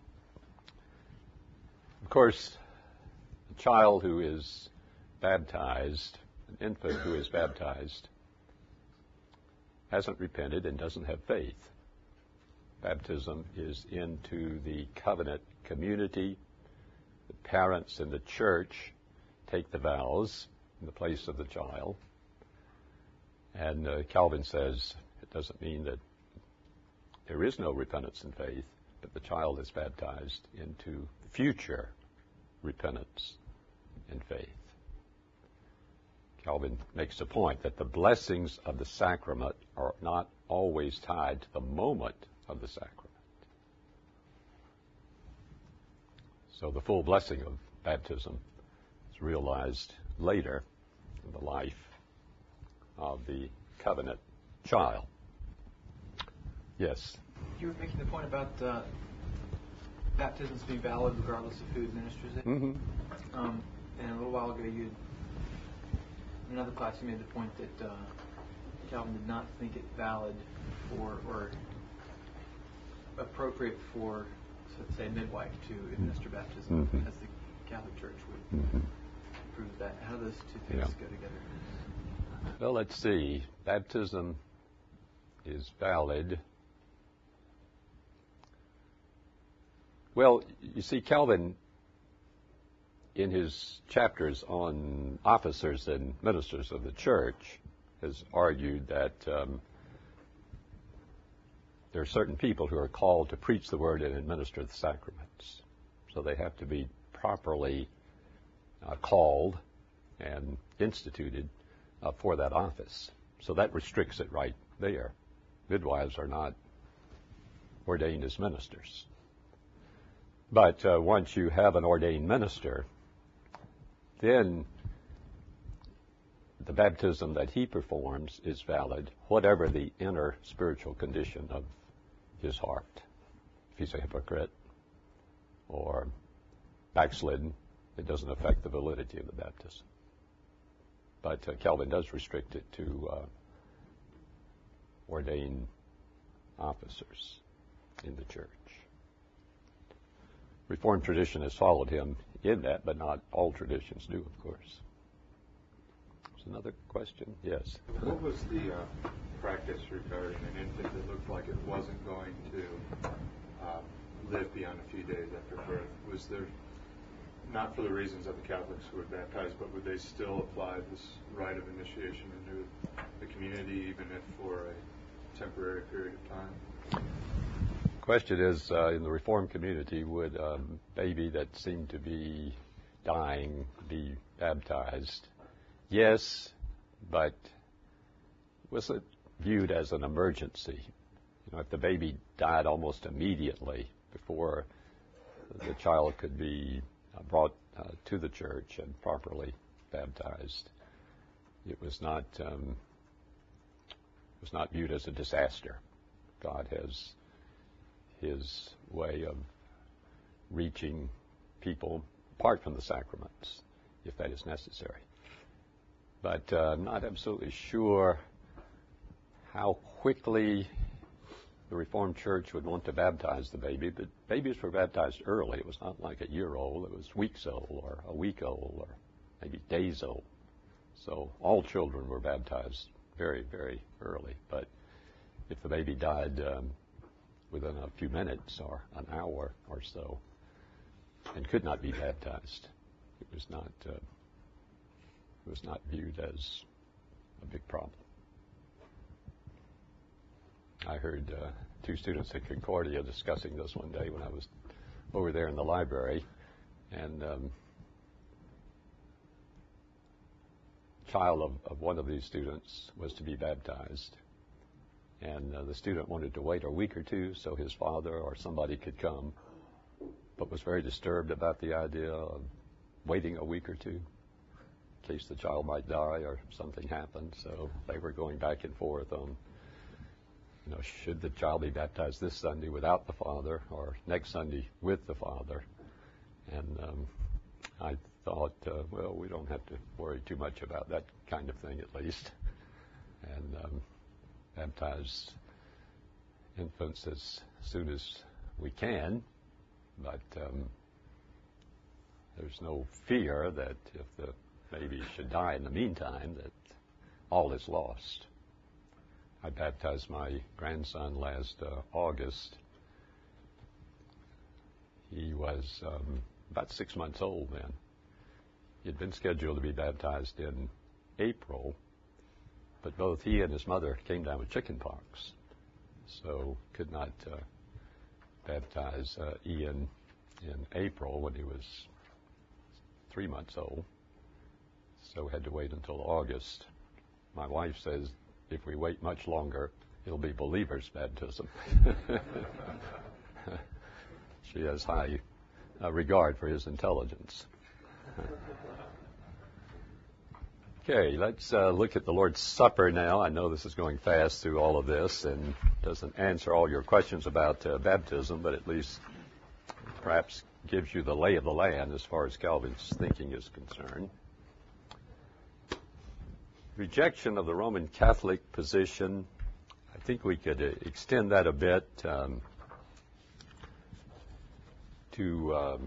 Of course, a child who is baptized, an infant who is baptized, hasn't repented and doesn't have faith. Baptism is into the covenant community. The parents in the church take the vows in the place of the child. And Calvin says it doesn't mean that there is no repentance and faith, but the child is baptized into future repentance and faith. Calvin makes a point that the blessings of the sacrament are not always tied to the moment of the sacrament. So the full blessing of baptism is realized later in the life of the covenant child. Yes? You were making the point about baptisms being valid regardless of who administers it. Mm-hmm. And a little while ago, in another class, you made the point that Calvin did not think it valid or appropriate for, so let's say, a midwife to administer baptism, as the Catholic Church would prove that. How do those two things go together? Well, let's see. Baptism is valid. Well, you see, Calvin, in his chapters on officers and ministers of the church, has argued that there are certain people who are called to preach the word and administer the sacraments. So they have to be properly called and instituted for that office. So that restricts it right there. Midwives are not ordained as ministers. But once you have an ordained minister, then the baptism that he performs is valid, whatever the inner spiritual condition of his heart. If he's a hypocrite or backslidden, it doesn't affect the validity of the baptism. But Calvin does restrict it to ordained officers in the church. Reformed tradition has followed him in that, but not all traditions do, of course. There's another question? Yes. What was the practice regarding an infant that looked like it wasn't going to live beyond a few days after birth? Was there, not for the reasons that the Catholics who would baptize, but would they still apply this rite of initiation into the community, even if for a temporary period of time? The question is, in the Reformed community, would a baby that seemed to be dying be baptized? Yes, but was it viewed as an emergency? You know, if the baby died almost immediately before the child could be brought to the church and properly baptized, it was not viewed as a disaster. God has his way of reaching people apart from the sacraments, if that is necessary. But I'm not absolutely sure how quickly the Reformed Church would want to baptize the baby. But babies were baptized early. It was not like a year old. It was weeks old or a week old or maybe days old. So all children were baptized very, very early. But if the baby died within a few minutes or an hour or so and could not be baptized, it was not viewed as a big problem. I heard two students at Concordia discussing this one day when I was over there in the library, and child of one of these students was to be baptized, and the student wanted to wait a week or two so his father or somebody could come, but was very disturbed about the idea of waiting a week or two in case the child might die or something happened. So they were going back and forth on, should the child be baptized this Sunday without the father or next Sunday with the father? And I thought, well, we don't have to worry too much about that kind of thing, at least, and baptize infants as soon as we can. But there's no fear that if the baby should die in the meantime, that all is lost. I baptized my grandson last August. He was about 6 months old then. He had been scheduled to be baptized in April, but both he and his mother came down with chicken pox, so could not baptize Ian in April when he was 3 months old. so we had to wait until August. My wife says if we wait much longer, it'll be believer's baptism. She has high regard for his intelligence. Okay, let's look at the Lord's Supper now. I know this is going fast through all of this and doesn't answer all your questions about baptism, but at least perhaps gives you the lay of the land as far as Calvin's thinking is concerned. Rejection of the Roman Catholic position, I think we could extend that a bit to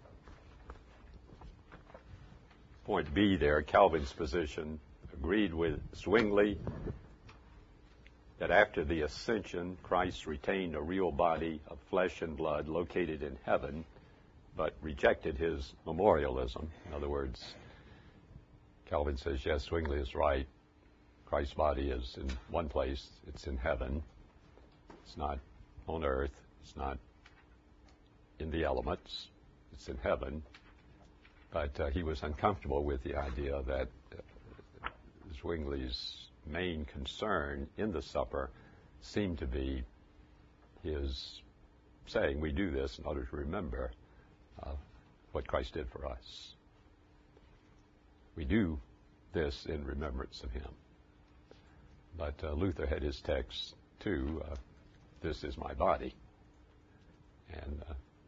point B there. Calvin's position agreed with Zwingli that after the ascension, Christ retained a real body of flesh and blood located in heaven, but rejected his memorialism. In other words, Calvin says, yes, Zwingli is right. Christ's body is in one place. It's in heaven. It's not on earth. It's not in the elements. It's in heaven. But he was uncomfortable with the idea that Zwingli's main concern in the supper seemed to be his saying, we do this in order to remember what Christ did for us. We do this in remembrance of him. But Luther had his text, too, this is my body. And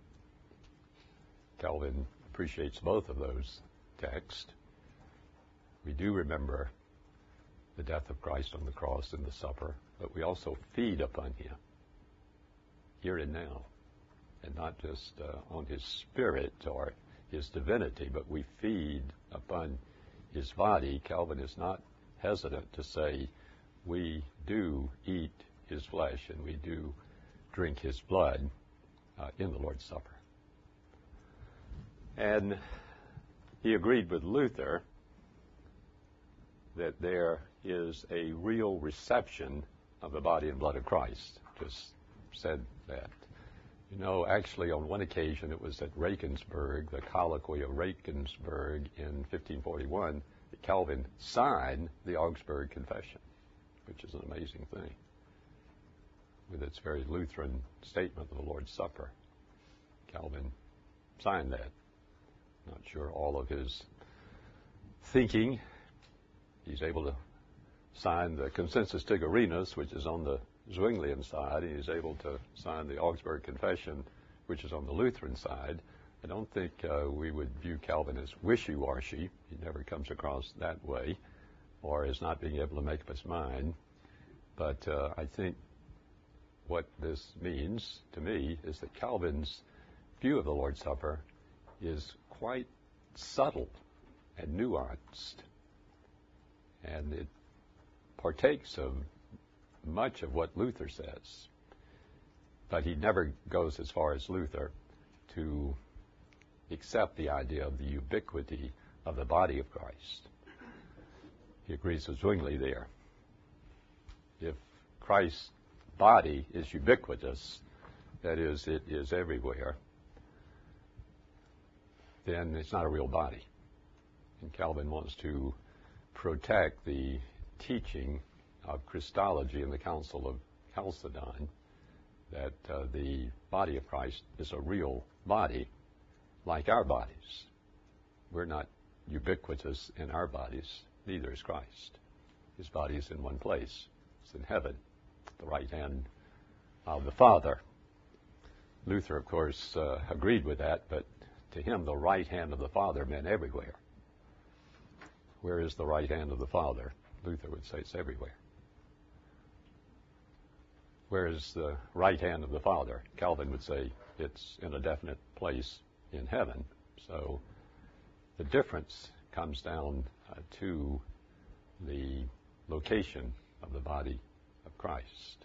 Calvin appreciates both of those texts. We do remember the death of Christ on the cross in the supper, but we also feed upon him here and now, and not just on his spirit or his divinity, but we feed upon his body. Calvin is not hesitant to say we do eat his flesh and we do drink his blood in the Lord's Supper. And he agreed with Luther that there is a real reception of the body and blood of Christ. Just said that. You know, actually on one occasion it was at Regensburg, the colloquy of Regensburg in 1541, that Calvin signed the Augsburg Confession, which is an amazing thing, with its very Lutheran statement of the Lord's Supper. Calvin signed that. Not sure all of his thinking. He's able to sign the Consensus Tigerinus, which is on the Zwinglian side, and he's able to sign the Augsburg Confession, which is on the Lutheran side. I don't think we would view Calvin as wishy-washy. He never comes across that way, or as not being able to make up his mind. But I think what this means to me is that Calvin's view of the Lord's Supper is quite subtle and nuanced, and it partakes of much of what Luther says, but he never goes as far as Luther to accept the idea of the ubiquity of the body of Christ. He agrees with Zwingli there. If Christ's body is ubiquitous, that is, it is everywhere, then it's not a real body. And Calvin wants to protect the teaching of Christology in the Council of Chalcedon, that the body of Christ is a real body like our bodies. We're not ubiquitous in our bodies, neither is Christ. His body is in one place. It's in heaven, the right hand of the Father. Luther, of course, agreed with that, but to him the right hand of the Father meant everywhere. Where is the right hand of the Father? Luther would say it's everywhere. Where is the right hand of the Father? Calvin would say it's in a definite place in heaven. So the difference comes down to the location of the body of Christ.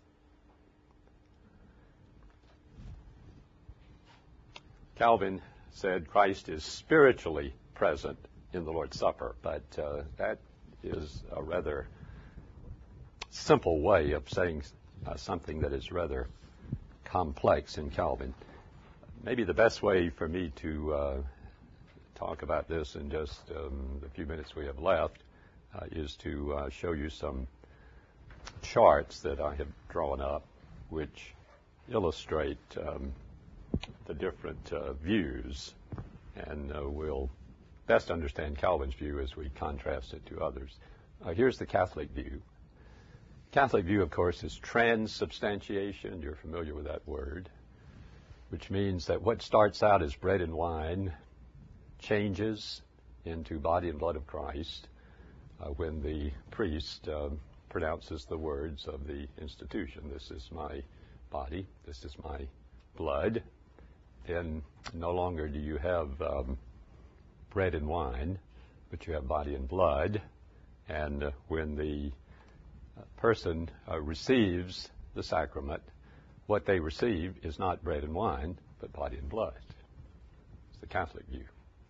Calvin said Christ is spiritually present in the Lord's Supper, but that is a rather simple way of saying something that is rather complex in Calvin. Maybe the best way for me to talk about this in just the few minutes we have left is to show you some charts that I have drawn up which illustrate the different views, and we'll best understand Calvin's view as we contrast it to others. Here's the Catholic view. Catholic view, of course, is transubstantiation. You're familiar with that word, which means that what starts out as bread and wine changes into body and blood of Christ when the priest pronounces the words of the institution. This is my body, this is my blood. Then no longer do you have bread and wine, but you have body and blood. And when the person receives the sacrament, what they receive is not bread and wine, but body and blood. It's the Catholic view.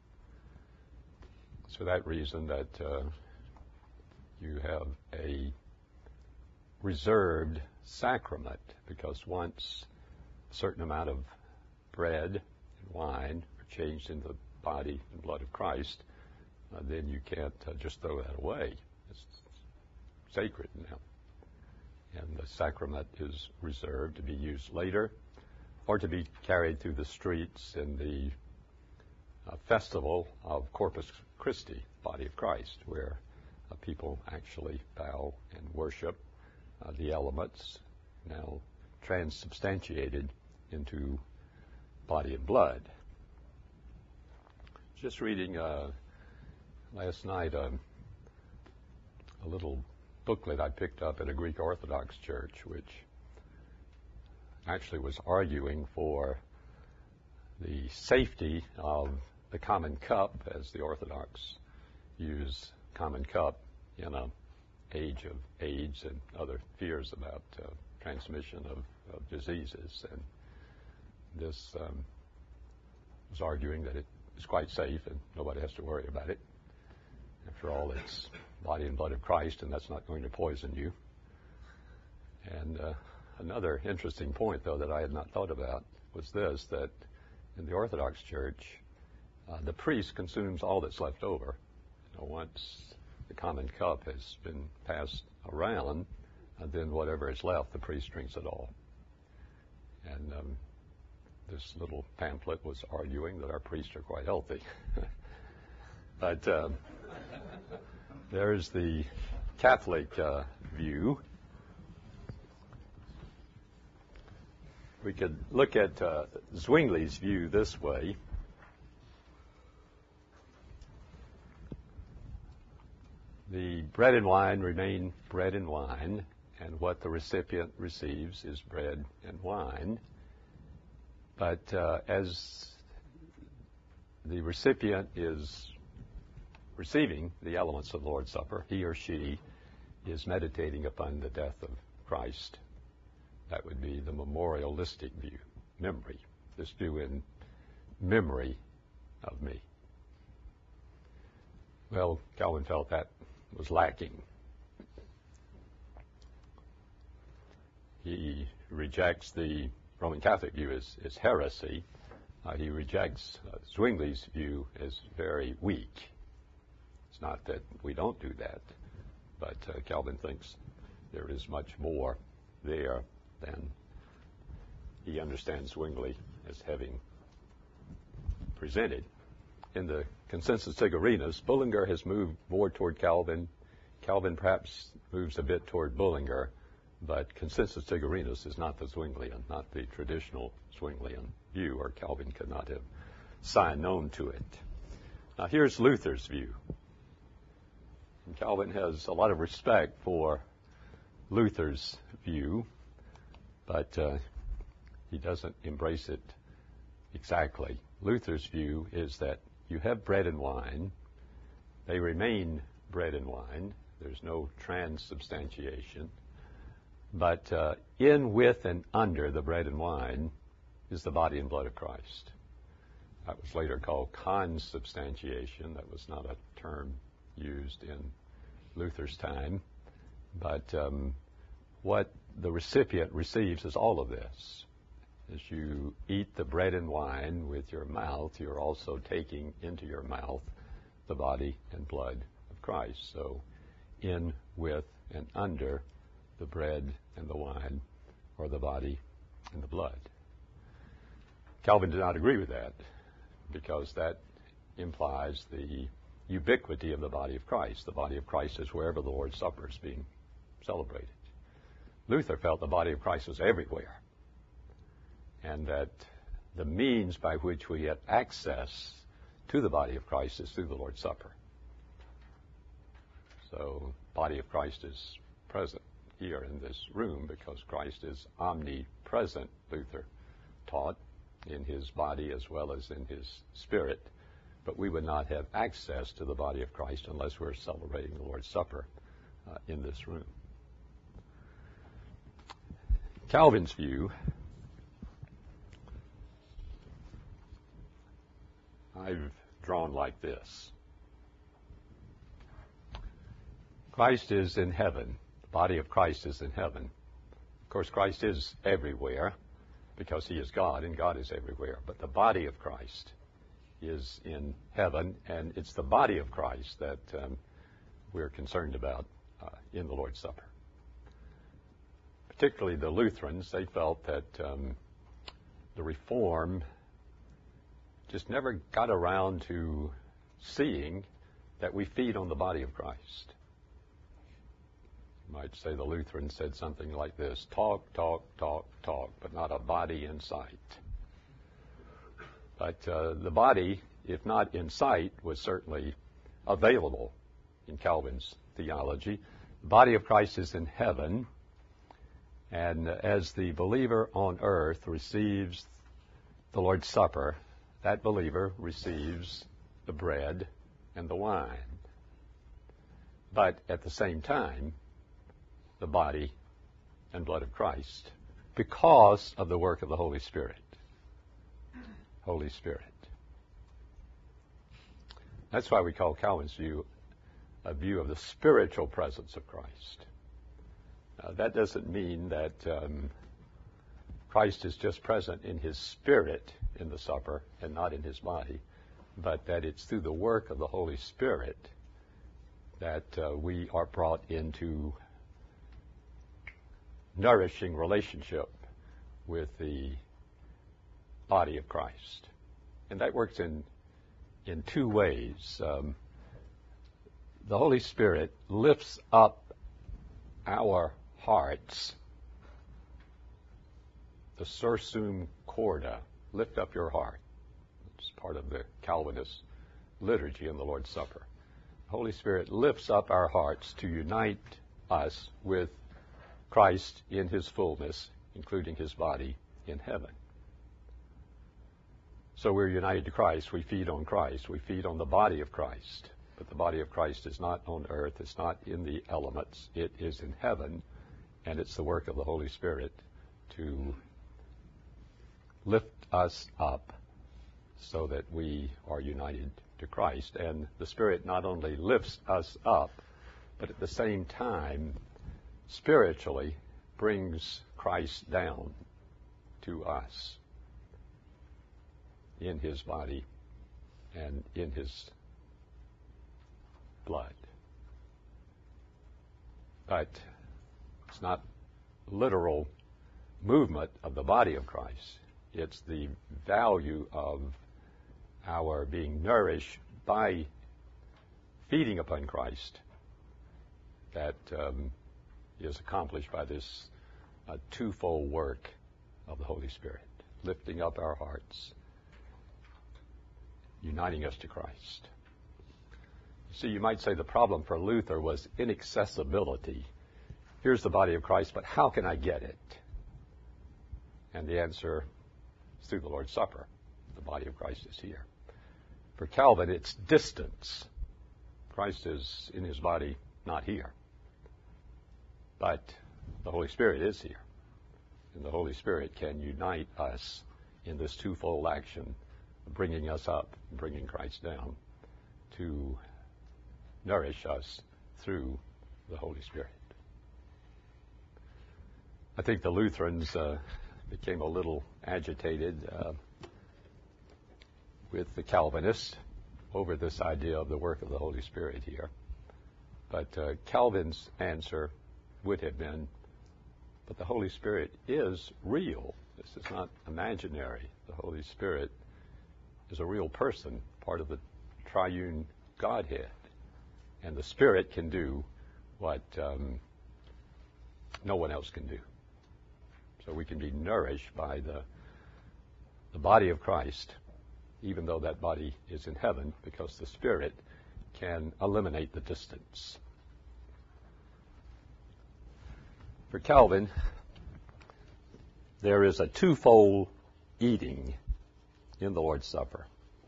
It's for that reason that you have a reserved sacrament, because once a certain amount of bread and wine are changed into the body and blood of Christ, then you can't just throw that away. It's sacred now. And the sacrament is reserved to be used later or to be carried through the streets in the festival of Corpus Christi, body of Christ, where people actually bow and worship the elements, now transubstantiated into body and blood. Just reading last night a little booklet I picked up at a Greek Orthodox church, which actually was arguing for the safety of the common cup, as the Orthodox use common cup in an age of AIDS and other fears about transmission of diseases. And this was arguing that it is quite safe and nobody has to worry about it. After all, it's body and blood of Christ, and that's not going to poison you. And another interesting point, though, that I had not thought about was this, that in the Orthodox Church, the priest consumes all that's left over. Once the common cup has been passed around, then whatever is left, the priest drinks it all. And this little pamphlet was arguing that our priests are quite healthy. But there's the Catholic view. We could look at Zwingli's view this way. The bread and wine remain bread and wine, and what the recipient receives is bread and wine. But as the recipient is receiving the elements of the Lord's Supper, he or she is meditating upon the death of Christ. That would be the memorialistic view, memory. This view in memory of me. Well, Calvin felt that was lacking. He rejects the Roman Catholic view as heresy. He rejects Zwingli's view as very weak. It's not that we don't do that, but Calvin thinks there is much more there than he understands Zwingli as having presented. In the Consensus Tigurinus, Bullinger has moved more toward Calvin. Calvin perhaps moves a bit toward Bullinger, but Consensus Tigurinus is not the Zwinglian, not the traditional Zwinglian view, or Calvin could not have signed on to it. Now here's Luther's view. And Calvin has a lot of respect for Luther's view, but he doesn't embrace it exactly. Luther's view is that you have bread and wine. They remain bread and wine. There's no transubstantiation. But in, with, and under the bread and wine is the body and blood of Christ. That was later called consubstantiation. That was not a term used in Luther's time. But what the recipient receives is all of this. As you eat the bread and wine with your mouth, you're also taking into your mouth the body and blood of Christ. So in, with, and under the bread and the wine are the body and the blood. Calvin did not agree with that because that implies the ubiquity of the body of Christ. The body of Christ is wherever the Lord's Supper is being celebrated. Luther felt the body of Christ was everywhere, and that the means by which we have access to the body of Christ is through the Lord's Supper. So the body of Christ is present here in this room because Christ is omnipresent, Luther taught, in his body as well as in his spirit. But we would not have access to the body of Christ unless we're celebrating the Lord's Supper in this room. Calvin's view, I've drawn like this. Christ is in heaven. The body of Christ is in heaven. Of course, Christ is everywhere because he is God, and God is everywhere. But the body of Christ is in heaven, and it's the body of Christ that we're concerned about in the Lord's Supper. Particularly the Lutherans, they felt that the Reform just never got around to seeing that we feed on the body of Christ. You might say the Lutherans said something like this: talk, talk, talk, talk, but not a body in sight. But the body, if not in sight, was certainly available in Calvin's theology. The body of Christ is in heaven, and as the believer on earth receives the Lord's Supper, that believer receives the bread and the wine. But at the same time, the body and blood of Christ, because of the work of the Holy Spirit. Holy Spirit. That's why we call Calvin's view a view of the spiritual presence of Christ. That doesn't mean that Christ is just present in his spirit in the supper and not in his body, but that it's through the work of the Holy Spirit that we are brought into nourishing relationship with the body of Christ. And that works in two ways. The Holy Spirit lifts up our hearts, the sursum corda, lift up your heart. It's part of the Calvinist liturgy in the Lord's Supper. The Holy Spirit lifts up our hearts to unite us with Christ in his fullness, including his body in heaven. So we're united to Christ. We feed on Christ. We feed on the body of Christ. But the body of Christ is not on earth. It's not in the elements. It is in heaven. And it's the work of the Holy Spirit to lift us up so that we are united to Christ. And the Spirit not only lifts us up, but at the same time, spiritually brings Christ down to us in his body and in his blood. But it's not literal movement of the body of Christ. It's the value of our being nourished by feeding upon Christ that is accomplished by this twofold work of the Holy Spirit, lifting up our hearts, uniting us to Christ. See, you might say the problem for Luther was inaccessibility. Here's the body of Christ, but how can I get it? And the answer is through the Lord's Supper. The body of Christ is here. For Calvin, it's distance. Christ is in his body, not here. But the Holy Spirit is here. And the Holy Spirit can unite us in this twofold action, bringing us up, bringing Christ down, to nourish us through the Holy Spirit. I think the Lutherans became a little agitated with the Calvinists over this idea of the work of the Holy Spirit here. But Calvin's answer would have been, but the Holy Spirit is real. This is not imaginary. The Holy Spirit is a real person, part of the triune Godhead. And the Spirit can do what no one else can do. So we can be nourished by the body of Christ, even though that body is in heaven, because the Spirit can eliminate the distance. For Calvin, there is a twofold eating in the Lord's Supper.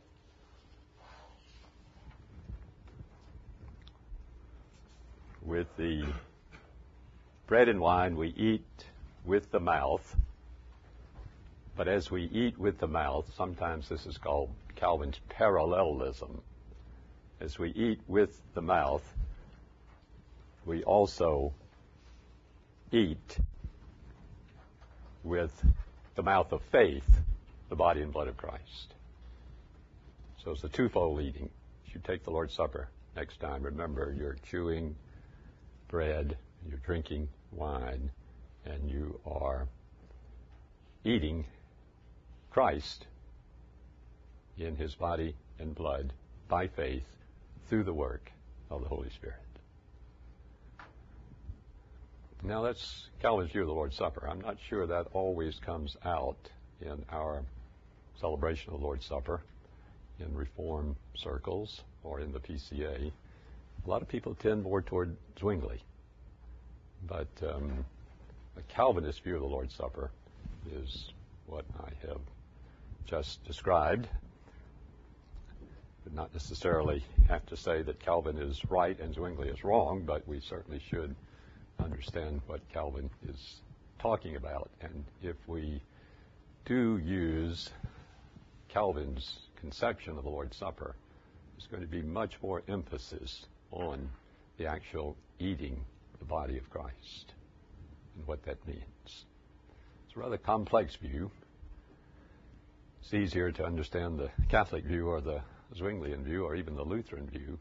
With the bread and wine, we eat with the mouth. But as we eat with the mouth, sometimes this is called Calvin's parallelism. As we eat with the mouth, we also eat with the mouth of faith, the body and blood of Christ. So it's a twofold eating. As you take the Lord's Supper next time, remember you're chewing bread, you're drinking wine, and you are eating Christ in his body and blood by faith through the work of the Holy Spirit. Now that's Calvin's view of the Lord's Supper. I'm not sure that always comes out in our celebration of the Lord's Supper in Reform circles or in the PCA. A lot of people tend more toward Zwingli. But a Calvinist view of the Lord's Supper is what I have just described. Would not necessarily have to say that Calvin is right and Zwingli is wrong, but we certainly should understand what Calvin is talking about. And if we do use Calvin's conception of the Lord's Supper, there's going to be much more emphasis on the actual eating the body of Christ and what that means. It's a rather complex view. It's easier to understand the Catholic view or the Zwinglian view or even the Lutheran view.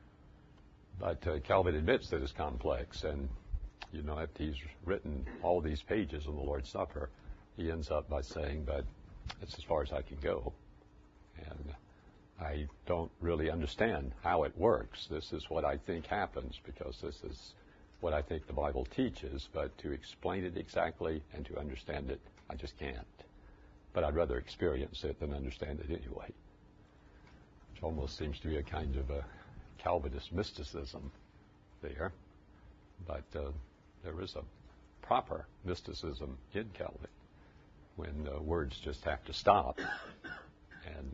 But Calvin admits that it's complex, and you know, after he's written all these pages on the Lord's Supper, he ends up by saying, but that's as far as I can go. And I don't really understand how it works. This is what I think happens because this is what I think the Bible teaches, but to explain it exactly and to understand it, I just can't. But I'd rather experience it than understand it anyway, which almost seems to be a kind of a Calvinist mysticism there. But there is a proper mysticism in Calvin when words just have to stop. And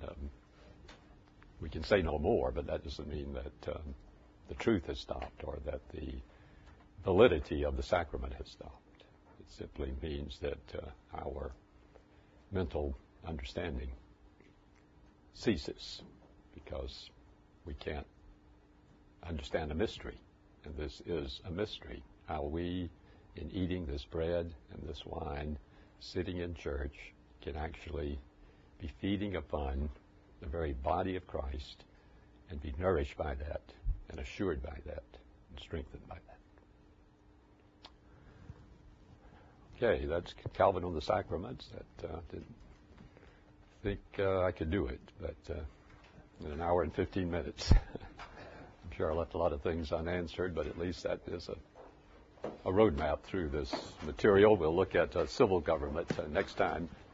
we can say no more, but that doesn't mean that the truth has stopped or that the validity of the sacrament has stopped. It simply means that our mental understanding ceases because we can't understand a mystery. And this is a mystery. How we, in eating this bread and this wine, sitting in church, can actually be feeding upon the very body of Christ and be nourished by that and assured by that and strengthened by that. Okay, that's Calvin on the sacraments. That didn't think I could do it, but in an hour and 15 minutes. I'm sure I left a lot of things unanswered, but at least that is a roadmap through this material. We'll look at civil government next time.